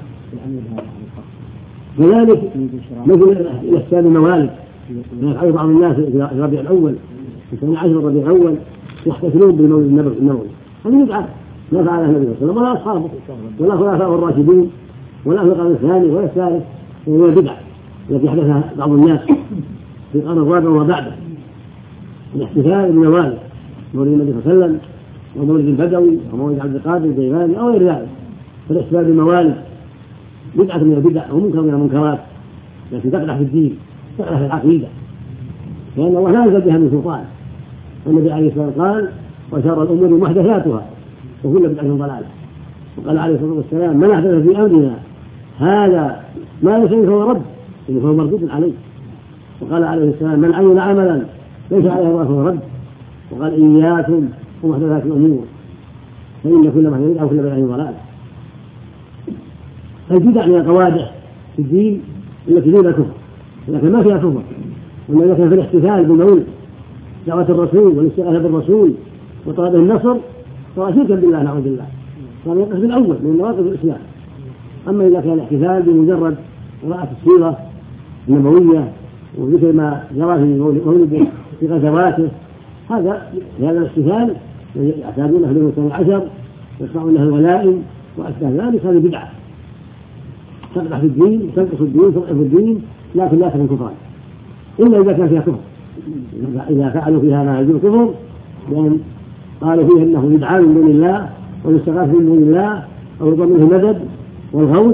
كذلك مثل الإحسان الموالد، يفعل بعض الناس في الربيع الأول في الثاني عشر الربيع الأول يحتفلون بالمولد النبوي، هذه بدعة ما فعلها النبي صلى الله عليه وسلم ولا أصحابه ولا خلفاء الراشدين ولا في القرن الثاني ولا الثالث، وهي بدعة التي أحدثها بعض الناس في القرن الرابع وما بعده، الاحتفال بالموالد، مولد النبي صلى الله عليه وسلم ومولد البدوي ومولد عبد القادر الجيلاني أو غير ذلك. فالاحتفال بالموالد بدعة من البدع ومنكر من المنكرات، لكن تقدح في الدين، تقدح في العقيدة، لأن الله لا ينزل بها من سلطان. النبي عليه الصلاة والسلام قال: وشر الأمور محدثاتها وكل بدعة ضلالة. وقال عليه الصلاة والسلام: من أحدث في أمرنا هذا ما ليس منه فهو رد، إنه هو مردود عليه. وقال عليه السلام: من عمل عملا ليس عليه الله فهو رد. وقال: إياكم ومحدثات الأمور فإن كل محدث بدعة وكل بدعة ضلالة. البدع من القوادح في الدين التي دون كفر، لكن ما فيها كفر. وإنما كان في الاحتفال بالمولد دعوة الرسول والاستغاثة بالرسول وطلب النصر صار شركا بالله نعوذ بالله، كان القسم الأول من نواقض الإسلام. أما إذا كان الاحتفال بمجرد قراءة السيرة النبوية وذكر ما جرى في مولده في غزواته، هذا هذا الاحتفال يعتادونه له الثاني عشر يصنعون له الغنائم وأشبه ذلك، هذه بدعة تقدح في الدين، تنقص الدين، تضعف الدين، لكن لا تكون كفرا إلا إذا كان فيها كفر. إذا فعلوا فيها ما يجوز كفر لأن قالوا فيه أنه يدعى من دون الله ويستغاث من دون الله أو يطلب منه المدد والغوث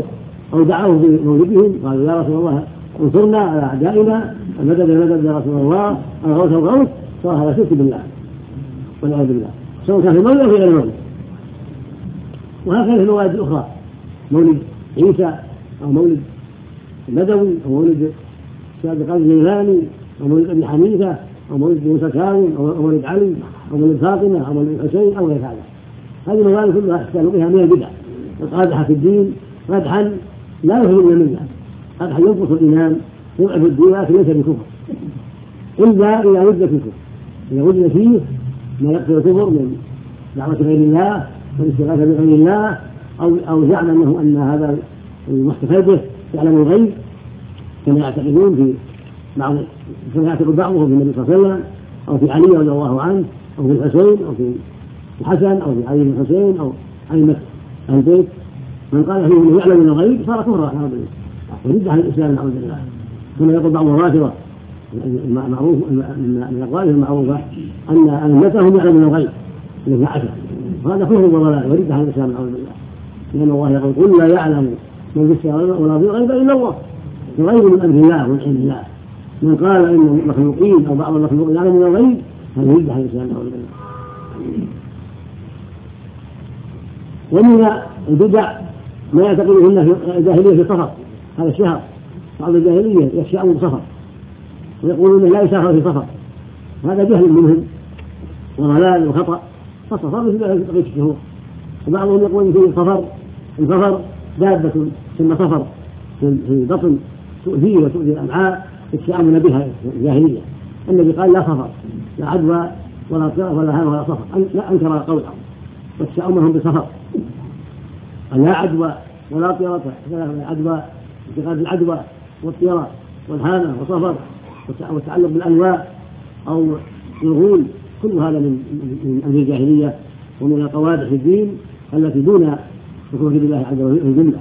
أو دعوه بمولدهم قالوا يا رسول الله انصرنا على أعدائنا، المدد المدد يا رسول الله، الغوث الغوث، صار هذا شرك بالله والعياذ بالله، سواء كان في المولد أو في غير المولد. وهكذا في الموالد الأخرى، مولد عيسى أو مولد البدوي أو مولد سابق الجيلاني أو مولد أبي حنيفة أو مولد موسى كاظم أو مولد علي أو مولد فاطمة أو مولد الحسين أو غير هذا. هذه الموالد كلها احتالوا بها من البدع القادحة في الدين، قدحا لا يخرج من المله، قدحا ينقص الإيمان يضعف الدين لكن ليس بكفر إلا إذا وجد في كفر، إذا وجد فيه ما يقتل الكفر من دعوة غير الله والاستغاثة بغير الله أو أو زعم أنه أن هذا المحتفل به يعلم الغيب كما يعتقدون في بعض كما يعتقد بعضهم في النبي صلى الله عليه وسلم أو في علي رضي الله عنه أو في الحسين أو في الحسن أو في علي بن الحسين أو أئمة أهل البيت. من قال فيه أنه يعلم من الغيب صار كفرا ورد عن الإسلام نعوذ بالله. كما يقول بعض الرافضة معروف من أقوالهم المعروفة أن أئمتهم يعلمون الغيب الاثنى عشر، وهذا كفر وضلال ورد عن الإسلام نعوذ بالله. لأن الله يقول قل لا يعلم من في السماوات والأرض الغيب إلا الله، الغيب من أمر الله ومن علم الله. من قال إن المخلوقين أو بعض المخلوقين يعلمون الغيب هذا يرد عن الإسلام نعوذ بالله. ومن البدع ما يعتقدهن في الجاهلية في السفر، هذا الشهر بعض الجاهلية يخشى أمر السفر ويقولون لا يسافر في سفر، هذا جهل منهم وضلال وخطأ، فالسفر في بقية الشهور. وبعضهم يقول في السفر السفر دابة ثم سفر في بطن تؤذيه وتؤذي الأمعاء يتشاءمون بها الجاهلية. النبي قال لا سفر لا عدوى ولا طيرة ولا هام ولا سفر، لا أنكر قوله وتشاءمهم بسفر، لا عدوى ولا طيرة ولا عدوى اتخاذ العدوى والطيرة والهامة وصفر والتعلق بالأنواع أو الغول، كل هذا من أمر الجاهلية ومن القوادح في الدين التي دون الكفر بالله عز وجل الجملة.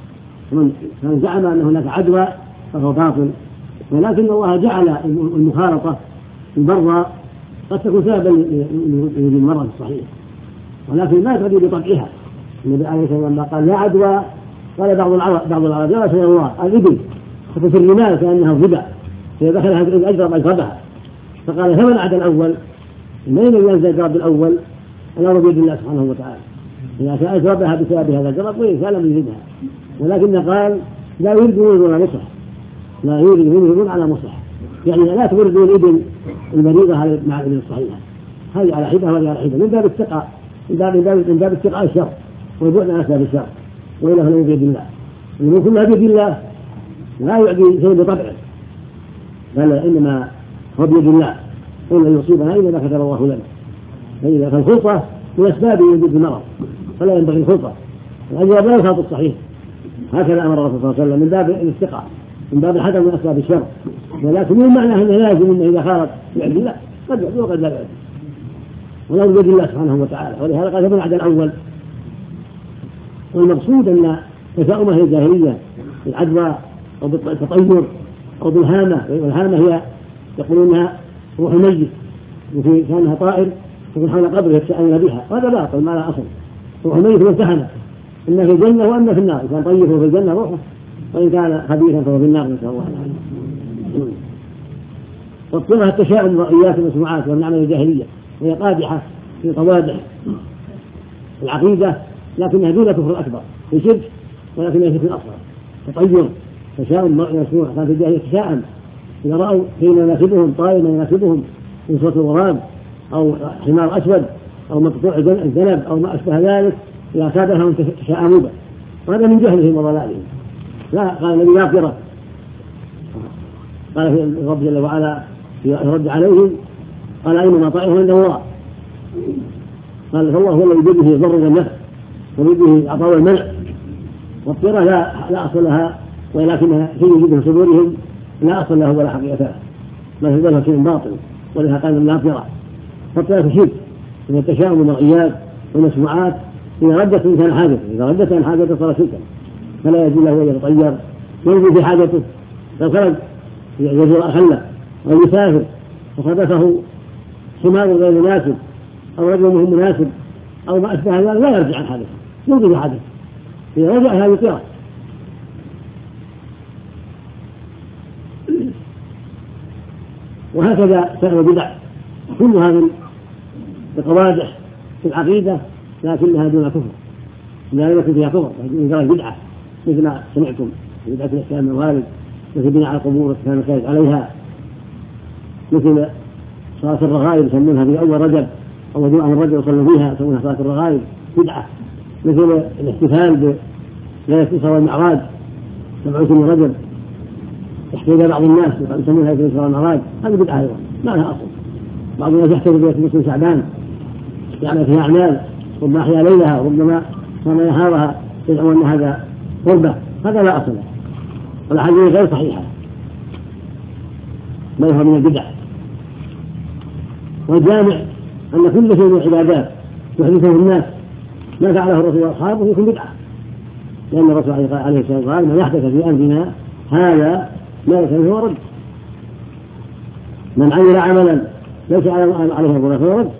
ومن زعم أن هناك عدوى فهو باطل، ولكن الله جعل المخالطة البرة قد تكون سببا للمرض الصحيح، ولكن ما تدري بطبعها. النبي عليه الصلاة والسلام قال لا عدوى، قال بعض العرب بعض العرب يا رسول الله الإبل فتفر الرمال كأنها ضبع فإذا دخلها الأجرب أجربها، فقال فمن عدا الأول؟ من ينزل الجرب الأول؟ الأمر بيد الله سبحانه وتعالى، إذا شاء أجربها بسبب هذا الجرب فلم يجدها، ولكن قال لا يريد منه على مصح، لا يريد منه على مصح، يعني لا تورد الإبل المريضة مع الإبل الصحيحة، هذه على حدة وهذه على حدة، من باب الثقة من باب من باب اتقاء الشر والبعد عن أسباب الشر، وإلا فله بيد الله. ومن كلها بيد الله لا يعطي شيء بطبعه، بل إنما هو بيد الله، إلا يصيبنا إلا ما كتب الله لنا. فإذا فالخلطة من أسباب وجود المرض فلا ينبغي الخلطة، الأجواب لا يخاطب الصحيح، هكذا أمر الرسول صلى الله عليه وسلم من باب الاستقاء من باب الحذر من أسباب الشر، ولكن من معنى أنه لازم أنه إذا خالط يعد الله قد يعد وقد لا يعد، ولا بيد الله سبحانه وتعالى. ولهذا قال فمن عدا الأول. والمقصود أن تشاؤم أهل الجاهلية بالعدوى أو بالتطير أو بالهامة، والهامة هي يقولونها روح الميت وفي كانها طائر تكون حول قبره يتشاءمون بها، هذا باطل ما لا أصل. روح الميت ممتحنة، إن في الجنة وأن في النار، إن كان طيب فهو في الجنة روحه، وإن كان خبيثا فهو في النار نسأل الله العافية. واضطرها التشاؤم والرؤيات والمسموعات والنعم الجاهلية وهي قادحة في قوادح العقيدة، لكنها دون كفر الأكبر في شرك، ولكنها شرك أصغر. تطير تشاؤم مسموع، كان في الجاهلية تشاءم إذا رأوا حين يناسبهم طائر ما يناسبهم من صوت الغراب أو حمار أسود أو مقطوع الذنب أو ما أشبه ذلك، إذا أصابهم تشاءموا به، وهذا من جهلهم وضلالهم. لا قال النبي لا طيرة، قال في الرب جل وعلا يرد عليهم قال أينما طائر عند الله، قال فالله هو الذي بيده الضر والنفع وبيده عطاء والمنع، والطيرة لا لا أصل لها، ولكنها شيء يوجد في صدورهم لا أصل له ولا حقيقة له، ما في ذلك شيء باطل، ولها قال لا طيرة. فالطيرة شرك من التشاؤم والمرئيات والمسموعات إذا ردت إنسان حاجته، إذا ردت عن حاجته صار شركا، فلا يجوز له أن يتطير ينزل في حاجته. لو خرج يزور أخله أو يسافر وصادفه حمار غير مناسب أو رجل مهم مناسب أو ما أشبه ذلك لا يرجع عن حاجته، ينزل في حاجته، إذا رجع هذه طيرة وهكذا سائر البدع كلها من بقوادح في العقيدة لكنها دون كفر، لا يمكن فيها كفر من ذلك بدعة، مثل ما سمعتم بدعة الإحسان الوالد، مثل بناء على القبور والسلام الكاذب عليها، مثل صلاة الرغائب يسمونها في أول رجب أو جمعة من رجب يصلوا فيها يسمونها صلاة الرغائب بدعة، مثل الاحتفال بليلة الإسراء والمعراج سبعة من رجب يحتاج بعض الناس يسمونها ليلة الإسراء والمعراج، هذه بدعة أيضا ما لها أصل. بعض الناس يحتفل بليلة نصف شعبان يعني فيها أعمال، ربما أحيا ليلها وربما صام نهارها يدعون أن هذا قربة، هذا لا أصل له، والأحاديث غير صحيحة بل هو من البدع. والجامع أن كل شيء من العبادات يحدثه الناس ما فعله الرسول وأصحابه يكون بدعة، لأن الرسول عليه الصلاة والسلام قال: ما يحدث في أمرنا هذا ما ليس منه رد، من عمل عملا ليس عليه أمرنا فهو رد.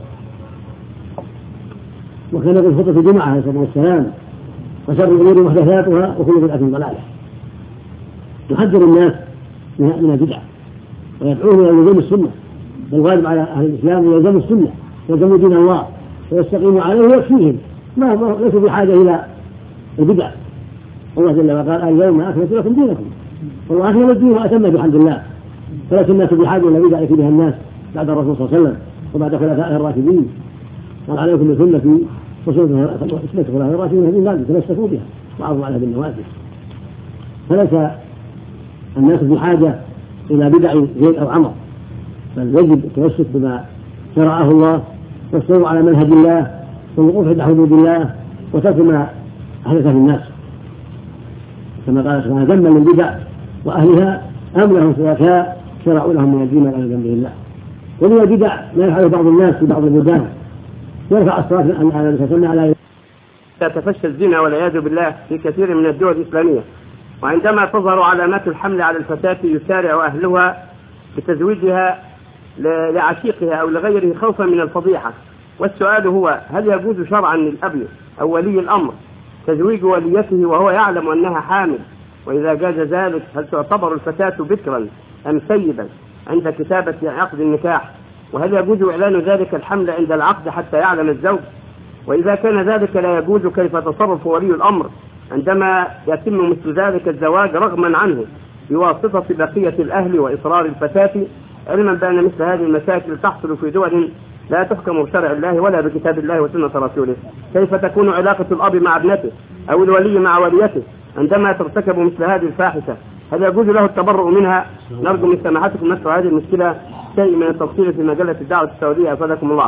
وكان يقول خطبة الجمعة عليه الصلاة والسلام: وشر الأمور محدثاتها وكل بدعة ضلالة. يحذر الناس من البدع ويدعوهم إلى لزوم السنة، والواجب على أهل الإسلام يلزموا السنة يلزموا دين الله ويستقيموا عليه ويكفيهم، ما ليسوا بحاجة إلى البدع. الله جل وعلا: اليوم أكملت لكم دينكم، والله أكمل الدين وأتم بحمد الله، فليس الناس بحاجة إلى بدع يكفي بها الناس بعد الرسول صلى الله عليه وسلم وبعد خلفائه الراشدين. قال: عليكم بسنتي وسنة خلفائه الراشدين من بعد تمسكوا بها وعضوا عليها بالنواجذ. فليس الناس بحاجة إلى بدع زيد أو عمر، بل يجب التمسك بما شرعه الله والسير على منهج الله والوقوف عند حدود الله وترك ما أحدثه الناس، كما قال سبحانه: ذما للبدع وأهلها أم لهم شركاء شرعوا لهم من الدين ما لم يأذن به الله. ومن البدع ما يفعله بعض الناس في بعض البلدان، يرفع الصلاة على المسلمين على تتفشى الزنا والعياذ بالله في كثير من الدول الإسلامية، وعندما تظهر علامات الحمل على الفتاة يسارع أهلها بتزويجها لعشيقها أو لغيره خوفا من الفضيحة. والسؤال هو: هل يجوز شرعا للأب أو ولي الأمر تزويج وليته وهو يعلم أنها حامل؟ وإذا جاز ذلك هل تعتبر الفتاة بكرا أم سيبا عند كتابة عقد النكاح؟ وهل يجوز إعلان ذلك الحمل عند العقد حتى يعلم الزوج؟ وإذا كان ذلك لا يجوز كيف تصرف ولي الأمر عندما يتم مثل ذلك الزواج رغما عنه بواسطة بقية الأهل وإصرار الفتاة، علما بأن مثل هذه المشاكل تحصل في دول لا تحكم بشرع الله ولا بكتاب الله وسنة رسوله؟ كيف تكون علاقة الأب مع ابنته أو الولي مع وليته عندما ترتكب مثل هذه الفاحشة؟ هل يجوز له التبرؤ منها؟ نرجو من سماحتكم نشر هذه المشكلة شيء من التفصيل في مجلة الدعوة السعودية، أفادكم الله.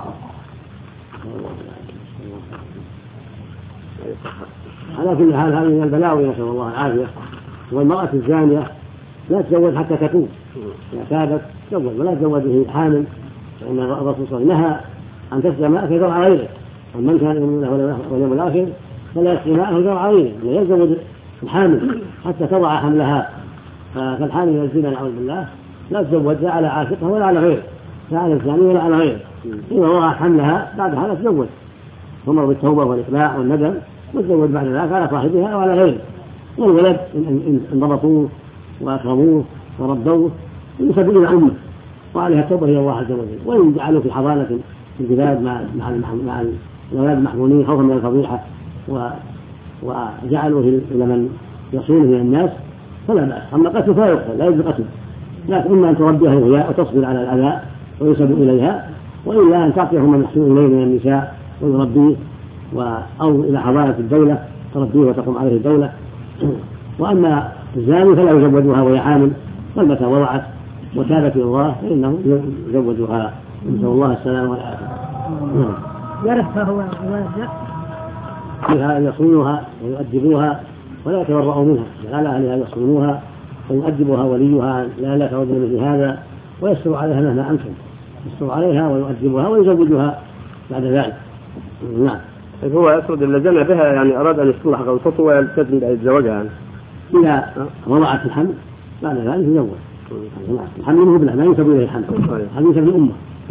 على كل حال هذه من البلاوي نسأل الله العافية. والمرأة الزانية لا تزوج حتى تتوب، إذا تابت تزوج ولا تزوج به حامل، فإن الرسول صلى الله عليه وسلم نهى أن تسقي ماء في زرع غيره، ومن كان يؤمن بالله واليوم الآخر فلا يسقي ماء في زرع غيره، لا يتزوج الحامل حتى تضع حملها. فالحامل من الزنا نعوذ بالله لا تزوج لا على عاشقها ولا على غيره، لا على الزاني ولا على غيره. إذا وضعت حملها بعد هذا تزوج، تمر بالتوبة والإقلاع والندم وتزوج بعد ذلك على صاحبها أو على غيره. والولد إن ضبطوه وأكرموه وربوه ينسب إلى أمه وعليها التوبة إلى الله عز وجل، وإن جعلوا في حضانة في البلاد مع مع الأولاد المحمولين خوفا من الفضيحة وجعلوه إلى من يصونه من الناس فلا بأس. أما قتل فيقتل لا يجوز قتل، لكن إما أن تربيها الغياء وتصبر على الأذى وينسب إليها، وإلا أن تعطيه من يحسن إليه من النساء ويربيه أو إلى حضانة الدولة تربيه وتقوم عليه الدولة. وأما الزاني فلا يزوجها وهي حامل، بل متى وضعت وتابت إلى الله فإنه يزوجها. نسأل الله السلامة والعافية. يرثها هو فيها أن يصونوها ويؤدبوها ولا يتورعوا منها، على أهلها يصونوها ويؤدبها وليها لا لا تعود مثل هذا، ويسر عليها مهما أمكن، يسر عليها ويؤدبها ويزوجها بعد ذلك. نعم. هو يفرض اللي زنى بها يعني أراد أن يصلح غلطته ويلتزم بزواجها يعني. إذا وضعت الحمل بعد ذلك يزوج. الحمل منه بلا ما ينسب إليه الحمل، الحمل ينسب للأمة.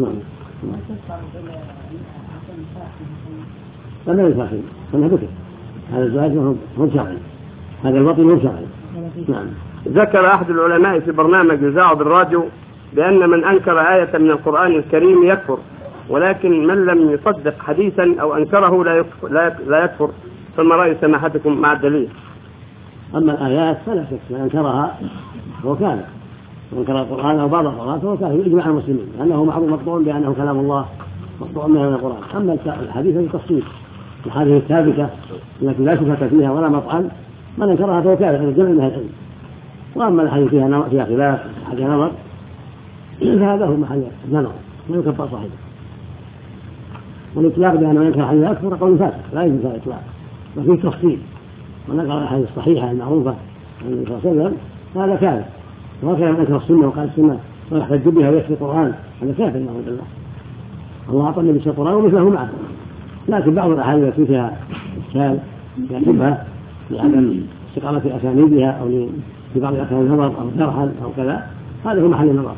فما ينفع شيء، فما بكر هذا الزواج هو شرعي، هذا الوطن هو شرعي. نعم. ذكر أحد العلماء في برنامج يذاع بالراديو بأن من أنكر آية من القرآن الكريم يكفر، ولكن من لم يصدق حديثا أو أنكره لا يكفر, لا يكفر. فما رأي سماحتكم مع الدليل؟ أما الآيات فلا شك من أنكرها هو كافر، وأنكر القرآن أو بعض القرآن فهو كافر بإجماع المسلمين، لأنه معروف مقطوع بأنه كلام الله مقطوع من القرآن. أما الحديث التفصيل الحديث الثابتة التي لا شبهة فيها ولا مطعن من أنكرها فهو كافر عند جميع أهل العلم. وأما الحديث فيها فيها خلاف حاجة نظر فهذا هو محل النظر لا يكفر صاحبه. والإطلاق بأن من ينكر حديث أكثر قول فاسق لا يجوز الإطلاق، وفيه تفصيل ونقرأ الأحاديث الصحيحة المعروفة عن النبي صلى الله عليه وسلم هذا كافر. وكان من أنكر السنة وقال السنة ويحتج بها ويكفي القرآن هذا كافر نعوذ بالله. الله أعطى النبي القرآن ومثله معه، لكن بعض الأحاديث التي فيها إشكال فيها شبهة لعدم استقامة أسانيدها أو لبعض أسانيد النظر أو شرحا أو كذا هذا هو محل النظر.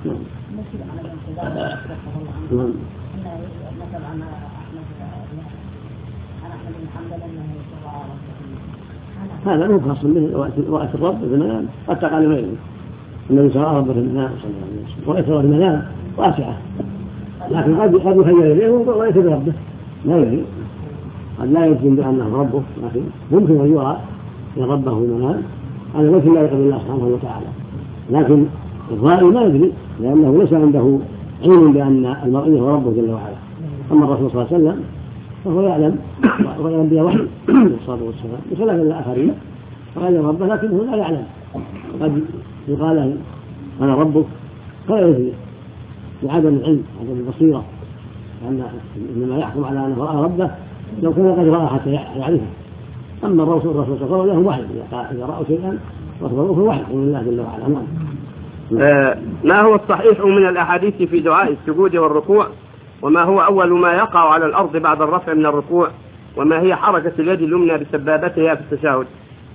هذا مو خاص به رؤية الرب في المنام قد تقال غيره. النبي صلى الله عليه وسلم رؤية الرب في المنام واسعة، لكن قد قد يخيل إليه ورؤية ربه لا يدري، قد لا يجزم بأنه ربه، لكن ممكن أن يرى ربه في المنام. هذا ليس لا يقبل الله سبحانه وتعالى، لكن الرائي ما يدري لأنه ليس عنده علم بأن المرئي هو ربه جل وعلا. أما الرسول صلى الله عليه وسلم فهو يعلم ويعلم بها وحي الصلاة والسلام بخلاف الآخرين ويعلم ربه لكنه لا يعلم. قد يقال له أنا ربك فلا يدري بعدم العلم عدم البصيرة، لأن إنما يحكم على أنه رأى ربه لو كان قد رأى حتى يعرفه. أما الرسول الرسول صلى الله عليه وسلم له وحي، إذا رأوا شيئا فأخبروه في وحي من الله جل وعلا. آه ما هو الصحيح من الأحاديث في دعاء السجود والركوع؟ وما هو أول ما يقع على الأرض بعد الرفع من الركوع؟ وما هي حركة اليد اليمنى بسبابتها في التشهد؟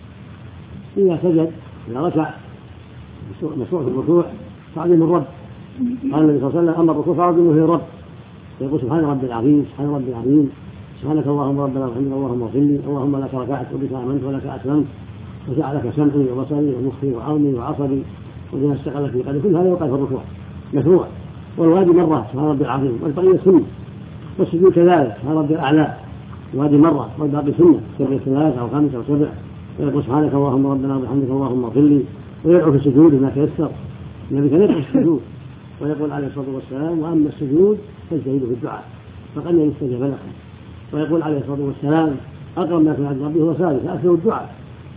إذا سجد إذا ركع مشروع في الركوع تعظيم الرب. قال النبي صلى الله عليه وسلم أما الركوع فعظمه في الرب، يقول سبحان ربي العظيم سبحان ربي العظيم سبحانك اللهم ربنا وبحمدك اللهم اغفر لي اللهم لك ركعت وبك آمنت ولك أسلمت وجعلك سمعي وبصري ومخي وعوني وعصبي وبما استقل في قلبي. كل هذا يوقع في الركوع مشروع، والواجب مرة سبحان ربي العظيم والبقية سنة، والسجود كذلك سبحان ربي الأعلى الواجب مرة والباقي سنة سبع ثلاثة أو خمسة أو سبع، ويقول سبحانك اللهم ربنا وبحمدك اللهم اغفر لي، ويدعو في السجود بما تيسر. النبي كان يدعو في السجود ويقول عليه الصلاة والسلام واما السجود فاجتهدوا في الدعاء فقد يستجاب لكم، ويقول عليه الصلاة والسلام أقرب ما يكون عند ربه هو ثالث أكثر الدعاء.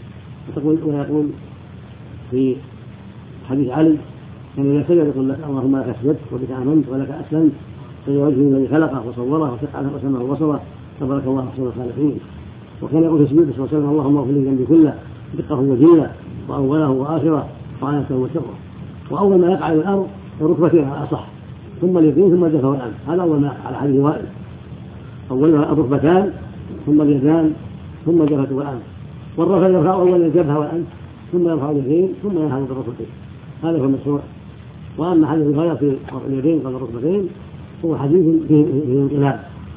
ويقول في حديث علي أن إذا سجد يقول لك اللهم لك سجدت وبك آمنت ولك أسلمت في وجهه الذي خلقه وصوره وشق وسمه وبصره تبارك الله أحسن الخالقين. وكان يقول في سجود صلى الله عليه وسلم اللهم اغفر لي ذنبي كله دقه وجله وأوله وآخره وعنته وسره. وأول ما يقع على الأرض الركبتين على الأصح ثم اليدين ثم الجبهة والأنف، هذا أول ما على حديث وائل، أولها الركبتان ثم اليدان ثم الجبهة والأنف، والرفع يرفع أولا الجبهة والأنف ثم يرفع اليدين ثم ينهض بالركبتين، هذا هو المشروع. وأما حديث الغاية في اليدين قبل الركبتين هو حديث فيه انقلاب،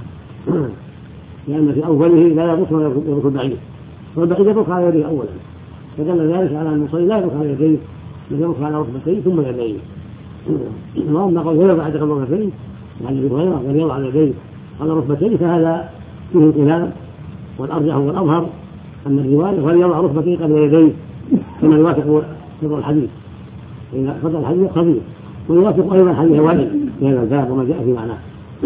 لأن في أوله لا يركب ولا يركب بعيد، والبعيد يركب على يديه أولا، فدل ذلك على أن المصلي لا يركب على يديه بل يركب على ركبتين ثم يديه. وأما قول غير بعد قبل الركبتين يعني ابي هريره قال يضع يديه على ركبتيه فهذا فيه انقلاب، والأرجح والأظهر أن الرواية وليضع ركبتيه قبل يديه كما يوافق سبب الحديث، إذا فضل الحديث قضية، ويوافق أيضا حديث وائل في هذا الباب وما جاء في معناه.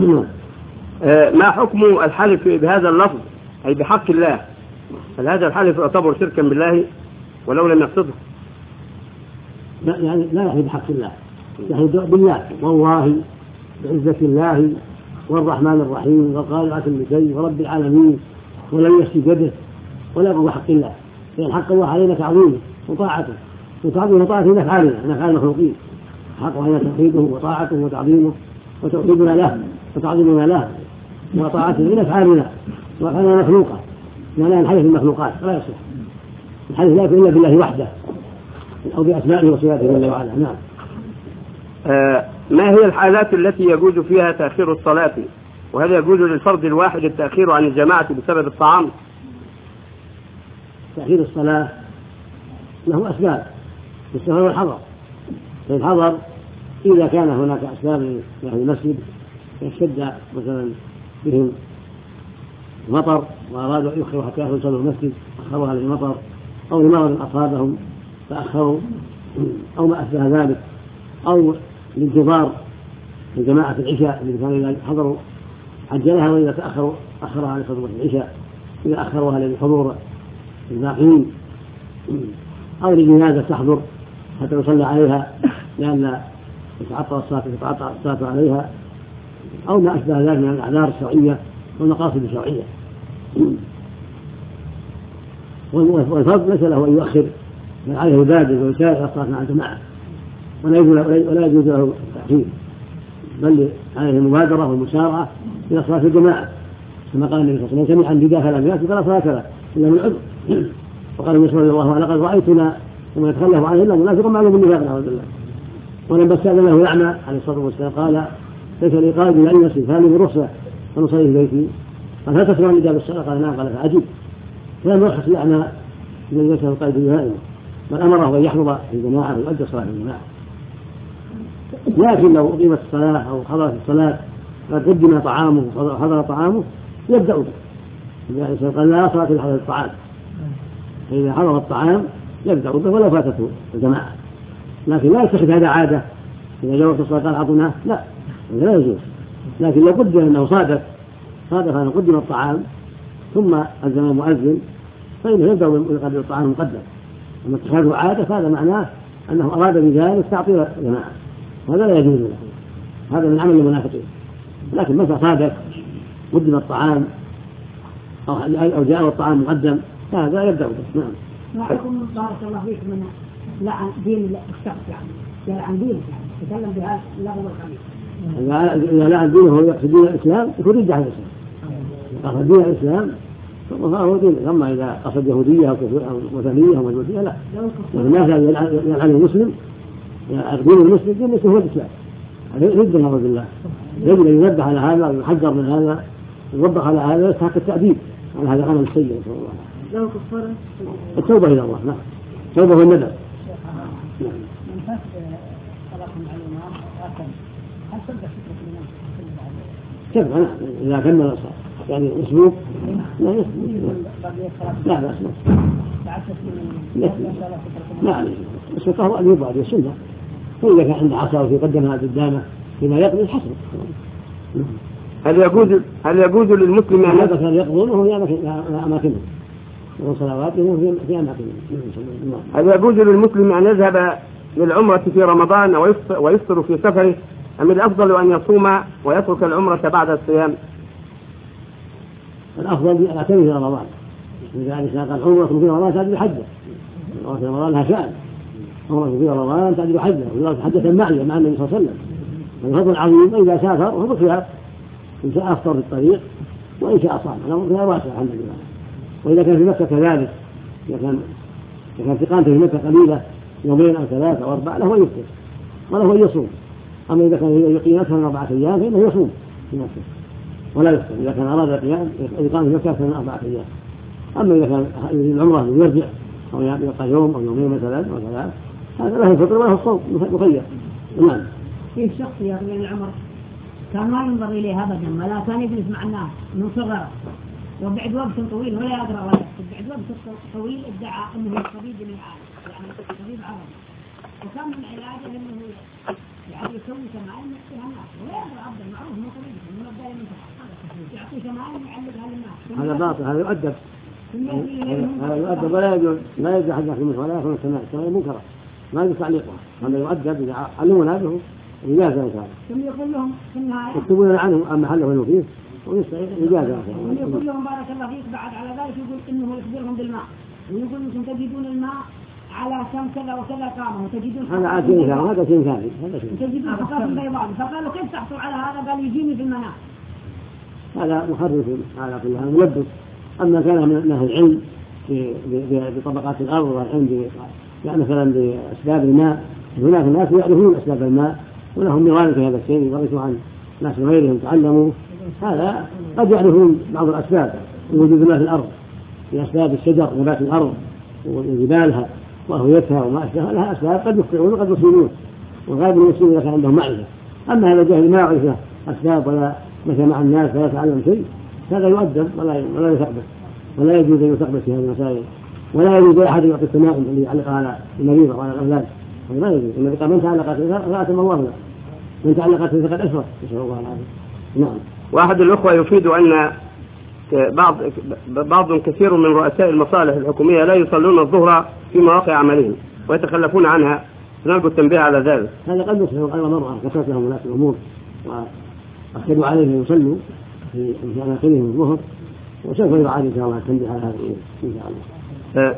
ما حكم الحلف بهذا اللفظ أي بحق الله؟ هل هذا الحلف يعتبر شركا بالله ولو لم يقصده؟ لا يعني لا يحلف بحق الله، يحلف بالله والله بعزة الله والرحمن الرحيم والقادر كل شيء ورب العالمين ولم يشتي جده ولا يقول بحق الله، لأن حق الله علينا تعظيمه وطاعته، وتعظيم وطاعته نفعلنا نفعل المخلوقين، حق علينا توحيده وطاعته وتعظيمه وتوحيدنا له وتعظيمنا له وطاعته لنفعلنا وأفعالنا مخلوقة، لا نحلف بالمخلوقات لا يصح الحلف لا يكون إلا بالله وحده أو بأسمائه وصفاته جل وعلا. نعم. آه ما هي الحالات التي يجوز فيها تأخير الصلاة؟ وهل يجوز للفرد الواحد التأخير عن الجماعة بسبب الطعام؟ تأخير الصلاة له أسباب، السفر والحضر. في الحضر إذا كان هناك أسباب لأهل المسجد يشتد مثلا بهم مطر وأرادوا أن يؤخروا حتى يصلوا المسجد أخروها للمطر أو لمرض أصابهم فأخروا أو ما أشبه ذلك، أو لانتظار جماعة العشاء اللي كانوا إذا حضروا عجلها وإذا تأخروا أخرها عن خطبة العشاء إذا أخروها للحضور الباقين، أو لجنازة تحضر حتى يصلى عليها لأن يتعطل الصلاة يتعطل الصلاة عليها، أو ما أشبه ذلك من الأعذار الشرعية والمقاصد الشرعية. والفرض ليس له أن يؤخر عليه يبادر ويسارع الصلاة مع الجماعة ولا يجوز له التأخير، بل عليه المبادرة والمسارعة إلى صلاة الجماعة كما قال النبي صلى الله عليه وسلم: سمع النداء فلم يأتي فلا صلاة له إلا من عذر. وقال النبي صلى الله عليه وسلم: لقد رأيتنا وما يتخلف عنه إلا منافق معلوم بالنفاق نعوذ بالله. ولما استأذن له الأعمى عليه الصلاة والسلام قال: ليس لي قائد إلا أن يصل فهل برخصة فنصلي في بيتي؟ قال: هل تسمع النداء بالصلاة؟ قال: نعم. قال: فأجب. فلم يرخص الأعمى الذي ليس له قائد دائما، بل أمره أن يحضر في الجماعة ويؤدي الصلاة في الجماعة. لكن لو أقيمت الصلاة أو حضرت الصلاة قدم طعامه وحضر طعامه يبدأ به، يعني قال: لا صلاة إلا حضر الطعام، فإذا حضر الطعام يبدأ به ولا فاتته الجماعة. لكن لا يتخذ هذا عادة إذا جاء وقت الصلاة قال أعطونا، لا لا يجوز. لكن لو قدر أنه صادف صادف أن قدم الطعام ثم أذن المؤذن فإنه يبدأ بقدر الطعام مقدم. أما اتخاذه عادة فهذا معناه أنه أراد بذلك تعطيل الجماعة، وهذا لا يجوز له، هذا من عمل المنافقين. لكن متى صادف قدم الطعام أو جاء الطعام مقدم فهذا يبدأ به. نعم. معكم بارك الله فيكم من لا عن دين الشخص يعني عن دين يتكلم بهذا اللغو الخبيث. إذا لا عن دينه هو يقصد دين الإسلام يكون يدعي الإسلام. قصد دين الإسلام فهو دين، أما إذا قصد يهودية أو وثنية أو مجوسية لا. الناس يلعن المسلم دين المسلم دين المسلم هو الإسلام. رد نعوذ بالله. يجب أن ينبه على هذا ويحذر من هذا ويوضح على هذا ويستحق التأديب على هذا العمل السيء. لو كفر التوبة إلى الله. نعم. التوبة والندم. من فات صلاة المعلومات آخر هل تبدأ فكرة الإمام؟ كيف؟ إذا كمل الصلاة يعني أسبوع لا يسبوع لا لا لا لا السلطة هو أن يبعد السنة، فإذا كان عنده عصا وفي قدمها قدامه فيما يقضي حسن. هل يجوز هل يجوز للمسلم أن هذا كان يقضون وهو في أماكنه وصلواته في أماكنه. هل يجوز للمسلم أن يذهب للعمرة في رمضان ويفطر في سفره، أم الأفضل أن يصوم ويترك العمرة بعد الصيام؟ الأفضل أن يعتمد في رمضان، لذلك قال العمرة في رمضان تعدل حجة، العمرة في رمضان لها شأن، العمرة في رمضان تعدل حجة، ولذلك حجة معية مع النبي صلى الله عليه وسلم. الفضل عظيم. إذا سافر وهو بخيار، إن شاء أفطر في الطريق وإن شاء صام، الأمر فيها واسع الحمد لله. وإذا كان في مكة كذلك، إذا كان إذا كانت إقامته في مكة قليلة يومين أو ثلاثة أو أربعة له أن يفطر وله أن يصوم. أما إذا كان يقيم أكثر من أربعة أيام فإنه يصوم في مكة ولا يفطر إذا كان أراد القيام إقامة في مكة أكثر من أربعة أيام. أما إذا كان يريد العمرة ويرجع أو يبقى يوم أو يومين مثلا أو ثلاث هذا له الفطر وله الصوم مخير. نعم. في شخص يقضي العمر كان ما ينظر إليه أبدا ولا كان يجلس مع الناس من صغره، وبعد وقت طويل ولا يقرأ ولا يكتب، بعد وقت طويل ادعى أنه طبيب من العالم، يعني طبيب عربي، وكان من علاجه أنه يعني يسوي شمائل يعطيها الناس ولا يقرأ أبدا، معروف أنه طبيب من مبدأ المنتخب يعطي شمائل يعلقها للناس. هذا باطل، هذا يؤدب، هذا يؤدب ولا يجوز، لا يجوز حد يحكم ولا يكون السماء السماء منكرة، ما يجوز تعليقها، هذا يؤدب إذا علموا هذا ويجاز ذلك. ثم يقول لهم في النهاية يكتبون عنه عن محله المفيد ويجاز ذلك. ويقول لهم بارك الله فيك بعد على ذلك يقول إنه يخبرهم بالماء ويقول أنتم تجدون الماء على كم كذا وكذا قامه وتجدون هذا عاد شيء ثاني، هذا شيء ثاني، هذا شيء تجدون حقاق بيضاء. فقالوا كيف تحصل على هذا؟ قال يجيني في المنام. هذا محرف على كل هذا ملبس. أما كان من أهل العلم بطبقات الأرض والعلم يعني مثلا بأسباب الماء، هناك الناس يعرفون أسباب الماء ولهم نظام في هذا الشيء يورثوا عن ناس غيرهم تعلموا هذا، قد يعرفون بعض الأسباب وجود الماء في الأرض بأسباب الشجر ونبات الأرض وجبالها وهويتها وما أشبه لها أسباب قد يخطئون وقد يصيبون، وغالب المسلمين إذا كان عندهم معرفة. أما هذا الجاهل ما يعرف أسباب ولا مشى مع الناس ولا يتعلم شيء هذا يؤدب ولا ولا يثقف ولا يجوز أن يثقف في هذه المسائل ولا يجوز أحد يعطي التمائم اللي يعلق على المريض وعلى الأولاد. لا يجوز. النبي قال من تعلق فلا أتم الله له من تعلق فقد أشرك. نسأل الله العافية. نعم. واحد الأخوة يفيد أن بعض بعض كثير من رؤساء المصالح الحكومية لا يصلون الظهر في مواقع عملهم ويتخلفون عنها، نرجو التنبيه على ذلك. هذا قد يصلح غير مرة كثرت لهم ولاة الأمور وأكدوا عليهم يصلوا في أماكنهم الظهر وسوف يعاد إن شاء الله التنبيه على هذا إن شاء الله.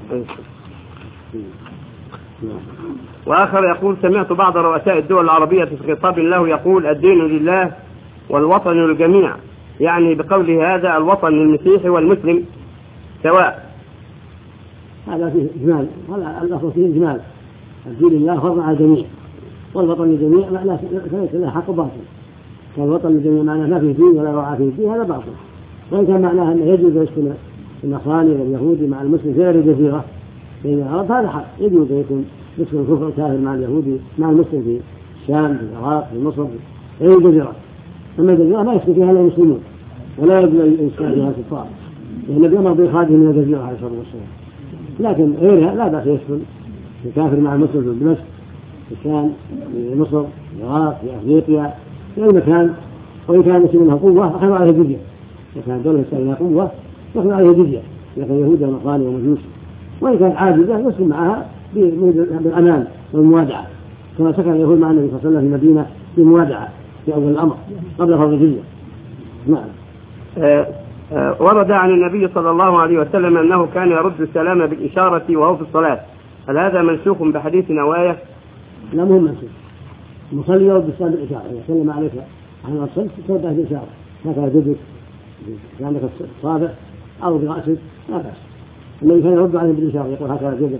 وآخر يقول سمعت بعض رؤساء الدول العربية في خطاب له يقول الدين لله والوطن للجميع، يعني بقوله هذا الوطن للمسيحي والمسلم سواء. هذا فيه إجمال، هذا الأصل فيه إجمال. الدين لله فرض على الجميع والوطن للجميع ليس له حق باطل. فالوطن للجميع معناه ما فيه دين ولا رعاه فيه الدين هذا باطل. وإن كان معناه أنه يجوز يسكن النصراني واليهودي مع المسلم في غير الجزيرة بين العرب هذا حق، يجوز يكون يسكن الكفر الكافر مع اليهودي مع المسلم في الشام في العراق في مصر في غير الجزيرة. أما الجزيرة ما يسكن فيها إلا المسلمون ولا يجوز أن يسكن فيها الكفار لأن النبي أمر بإخراجه من الجزيرة عليه الصلاة والسلام. لكن غيرها لا بأس يسكن الكافر مع المسلم في دمشق في الشام في مصر في العراق في أفريقيا في أي مكان. وإن كان المسلمين لها قوة أخذوا عليه جزية، إذا كان الدولة الإسلامية لها قوة يأخذوا عليه جزية، إذا كان يهود ونصارى ومجوس. وإن كانت عاجزة يسكن معها بالأمان والموادعة كما سكن اليهود مع النبي صلى الله عليه وسلم في المدينة بموادعة في أول الأمر قبل فرض الجزية. نعم. أه أه ورد عن النبي صلى الله عليه وسلم أنه كان يرد السلام بالإشارة وهو في الصلاة، هل هذا منسوخ بحديث نوايا؟ لا مهم منسوخ. المصلي يرد السلام بالإشارة، إذا سلم عليك عن الصلاة ترد بالإشارة هكذا جدك عندك الصابع أو برأسك لا بأس. الذي كان يرد عليه بالإشارة يقول هكذا جدك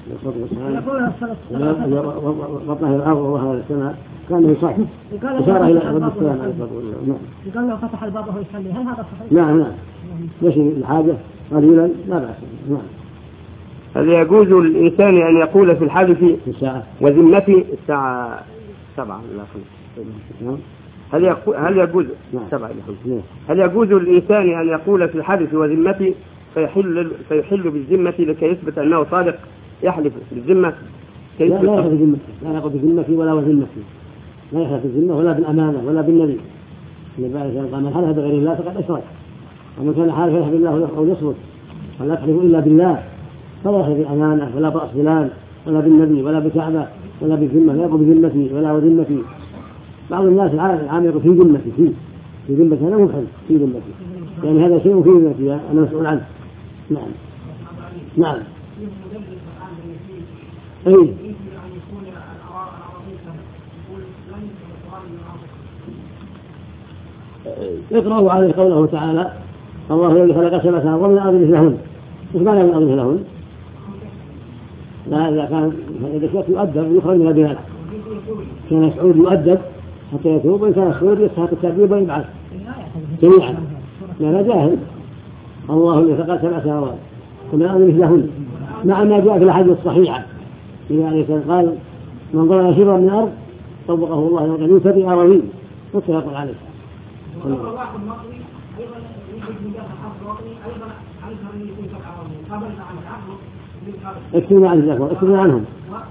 وطنه الأرض وهذا السماء كان يصح إشارة إلى رد السلام عليه الصلاة والسلام. يقال له فتح الباب وهو يصلي، هل هذا صحيح؟ نعم نعم يشي الحاجة قليلا لا بأس. نعم. هل يجوز للإنسان أن يقول في الحلف في الساعة وذمتي الساعة سبعة إلى خمسة؟ هل يقول هل يجوز نعم. سبعة إلى خمسة؟ هل يجوز للإنسان أن يقول في الحلف وذمتي فيحل فيحل بالذمة لكي يثبت أنه صادق؟ يحلف بالذمة لا لا يحلف بالذمة، لا يقول بذمتي ولا وذمتي، لا يحلف بالذمة ولا بالأمانة ولا بالنبي. النبي عليه الصلاة والسلام من حلف بغير الله فقد أشرك، ومن كان حالفا يحلف بالله أو يصمت ولا يحلف إلا بالله فلا يحلف بالأمانة ولا برأس فلان ولا بالنبي ولا بكعبة ولا بالذمة، لا يقول بذمتي ولا وذمتي. بعض الناس العام يقول في ذمتي في في ذمتي هذا مبحث في ذمتي يعني هذا شيء في ذمتي أنا مسؤول عنه. نعم نعم أي اقرأوا عليه قوله تعالى الله الذي خلق سبع سماوات ومن الأرض مثلهن. ايش معنى من الأرض مثلهن؟ لا إذا كان إذا كان يؤدب يخرج من البلاد كان يسعود يؤدب حتى يتوب، وإن كان السعود يستحق التأديب ويبعث جميعا لأنه جاهل. الله الذي خلق سبع سماوات ومن الأرض مثلهن مع ما جاء في الأحاديث الصحيحة يعني قال من ضرب شبرا من الأرض طبقه الله يوم القيامة سبع أراضين متفق عليه. اكتبنا عنهم ذاك اكتبنا عنهم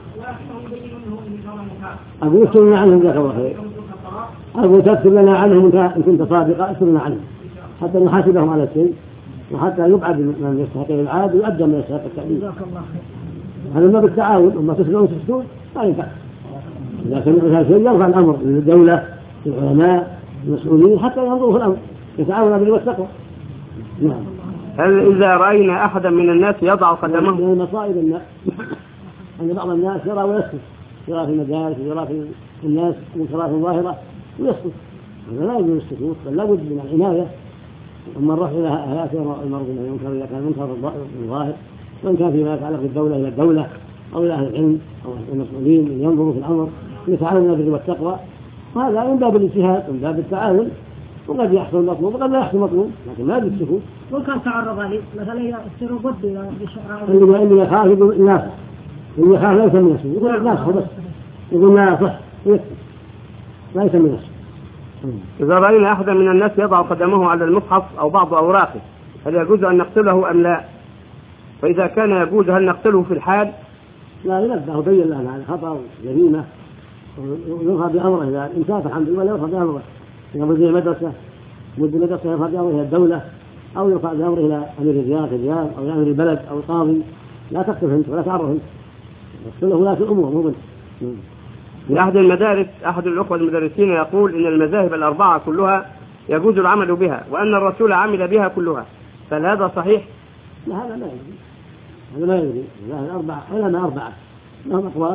أقول اكتبنا عنهم ذاك الله خير. أقول تكتب لنا عنهم إن كنت صادقا اكتبنا عنهم حتى نحاسبهم على الشيء وحتى يبعد من يستحق العاد ويؤدى من يستحق التعليم. هذا ما بالتعاون وما تسمعون تسكتون لا ينفع. إذا سمعوا هذا الشيء يرفع الأمر للدولة للعلماء المسؤولين حتى ينظروا في الأمر يتعاون بالبر والتقوى. نعم. هل إذا رأينا أحدا من الناس يضع قدمه من المصائب الناس أن بعض الناس يرى ويسكت، يرى في المدارس يرى في الناس منكرات ظاهرة ويسكت، هذا لا يجوز السكوت بل لابد من العناية. أما الرفع إلى هلاك المرض من المنكر إذا كان منكر الظاهر وإن كان فيما يتعلق بالدولة إلى الدولة أو إلى أهل العلم أو المسؤولين ينظروا في الأمر يتعاونون بالبر والتقوى، هذا من باب الاجتهاد من باب التعاون، وقد يحصل مطلوب وقد لا يحصل مطلوب لكن لا بالسكوت. وكان تعرض لي مثلا يصير ضد اللي اللي يخاف يقول الناس اللي يخاف ليس من السوء يقول الناس بس يقول لا يصح يكفي لا يسمي نفسه. إذا رأينا أحدا من الناس يضع قدمه على المصحف أو بعض أوراقه هل يجوز أن نقتله أم لا؟ فإذا كان يجوز هل نقتله في الحال؟ لا ينبه وبين له هذا خطأ جريمة ويرفع بأمره إذا إمساك الحمد لله يرفع بأمره إذا مدير مدرسة مدير مدرسة يرفع بأمره إلى الدولة أو يرفع بأمره إلى أمير الرياض الرياض أو أمير البلد أو القاضي. لا تقتل أنت ولا تعرف أنت يقتله ولاة الأمور مو بنت. في أحد المدارس أحد الأخوة المدرسين يقول إن المذاهب الأربعة كلها يجوز العمل بها وأن الرسول عمل بها كلها، فهل هذا صحيح؟ لا هذا لا يجوز، هذا ما يجوز. المذاهب الأربعة علماء أربعة لهم أقوال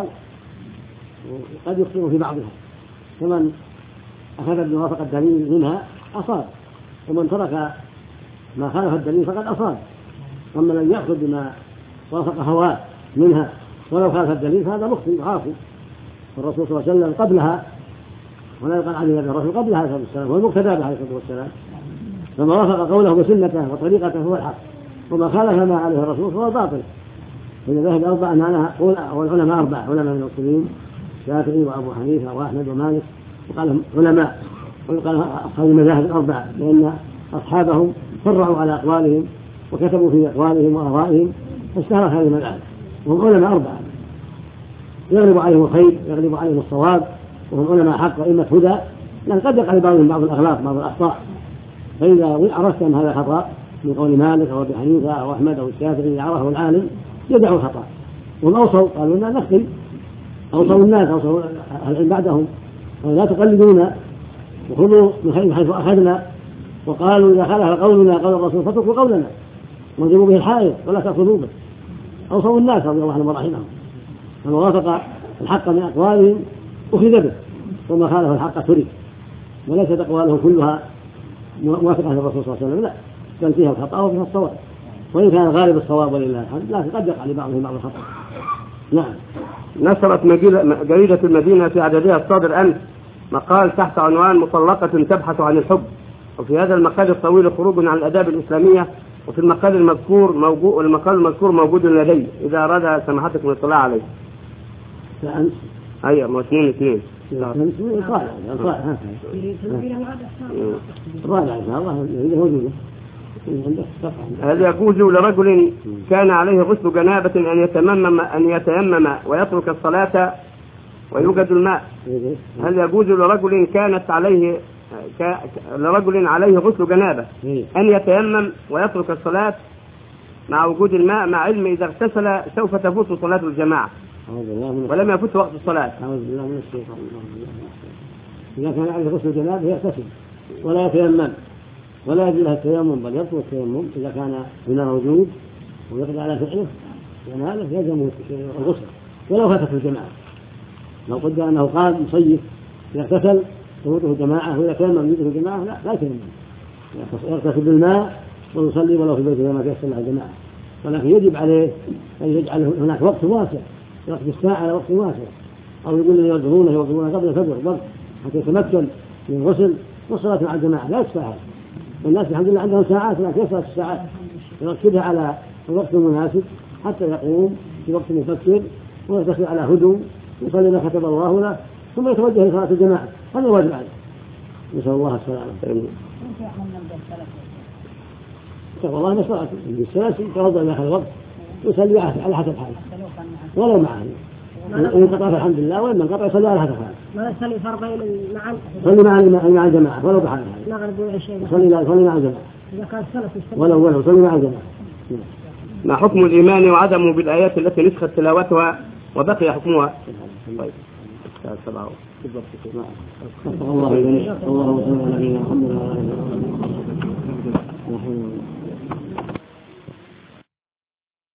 وقد يخطئوا في بعضها، فمن أخذ بموافقة الدليل منها أصاب ومن ترك ما خالف الدليل فقد أصاب، ومن لم يأخذ بما وافق هواه منها ولو خالف الدليل فهذا مخطئ عاصي. الرسول صلى الله عليه وسلم قبلها ولا يقال عليه الرسول قبلها عليه الصلاة والسلام والمقتدى به عليه الصلاة والسلام، فما وافق قوله وسنته وطريقته هو الحق وما خالف ما عليه الرسول فهو باطل. فالمذاهب الأربعة معناها والعلماء أربعة علماء من المسلمين الشافعي وأبو حنيفة وأحمد ومالك وقال علماء وقال أصحاب المذاهب الأربعة لأن أصحابهم فرعوا على أقوالهم وكتبوا في أقوالهم وآرائهم فاشتهرت هذه المذاهب وهم علماء أربعة يغلب عليهم الخير يغلب عليهم الصواب وهم علماء حق وإمة هدى، لأن قد يقع لبعضهم بعض الأغلاط بعض الأخطاء، فإذا عرفت أن هذا خطأ من قول مالك أو أبي حنيفة أو أحمد أو الشافعي عرفه العالم يدعو الخطأ. وهم أوصوا قالوا لنا نخطئ، أوصوا الناس أوصوا العلم بعدهم لا تقلدونا وخذوا من حيث أخذنا، وقالوا إذا خالف قولنا قول الرسول فاتركوا قولنا واضربوا به الحائط ولا تأخذوا به. أوصوا الناس رضي الله عنهم ورحمهم، فمن وافق الحق من أقوالهم أخذ به وما خالف الحق ترك، وليست أقوالهم كلها موافقة للرسول صلى الله عليه وسلم، لا بل فيها الخطأ وفيها الصواب، وإن كان غالب الصواب ولله الحمد لكن قد يقع لبعضهم بعض الخطأ. نعم. نشرت جريدة المدينة في عددها الصادر أمس مقال تحت عنوان مطلقة تبحث عن الحب، وفي هذا المقال الطويل خروج عن الآداب الإسلامية، وفي المقال المذكور موجود المقال المذكور موجود لدي إذا أراد سماحتكم الاطلاع عليه. فأنت أيوة ما اثنين اثنين هل يجوز لرجل كان عليه غسل جنابة أن يتيمم أن يتيمم ويترك الصلاة ويوجد الماء؟ هل يجوز لرجل كانت عليه ك... لرجل عليه غسل جنابة أن يتيمم ويترك الصلاة مع وجود الماء مع علم إذا اغتسل سوف تفوت صلاة الجماعة ولم يفوت وقت الصلاة؟ أعوذ بالله من الشيطان. إذا كان عليه غسل جنابة يغتسل ولا يتيمم ولا يجوز له التيمم بل يترك التيمم إذا كان هنا موجود ويقضي على فعله جنابه يلزم الغسل ولو فاتت الجماعة. لو قدر أنه قام مصيف يغتسل تفوته الجماعة وإذا تيمم يدرك الجماعة لا لا يتيمم، يغتسل بالماء ويصلي ولو في بيته ما تيسر له الجماعة، ولكن يجب عليه أن يجعل هناك وقت واسع يقضي الساعة على وقت واسع، أو يقول لي يوضعونه يوضعونه قبل الفجر برضه حتى يتمكن من الغسل والصلاة مع الجماعة لا يتساهل. والناس الحمد لله عندهم ساعات لكن يصل الساعات يركبها على الوقت المناسب حتى يقوم في وقت مفكر ويغتسل على هدوء يصلي ما كتب الله له ثم يتوجه لصلاة الجماعة. هذا واجب عليه. نسأل الله السلامة. والله ما صلاة بالسلاسل توضأ في آخر الوقت يصلي على حسب حاله ولو معه إن قطع الحمد لله وإن من قطع يصلي على حسب حاله. ما يصلي فرضين مع يصلي مع مع الجماعة ولو بحاله. المغرب والعشاء يصلي يصلي مع الجماعة. إذا كان الثلاث ولو ولو يصلي مع الجماعة. ما حكم الإيمان وعدمه بالآيات التي نسخت تلاوتها وبقي حكمها؟ طيب. سبعة. الله الله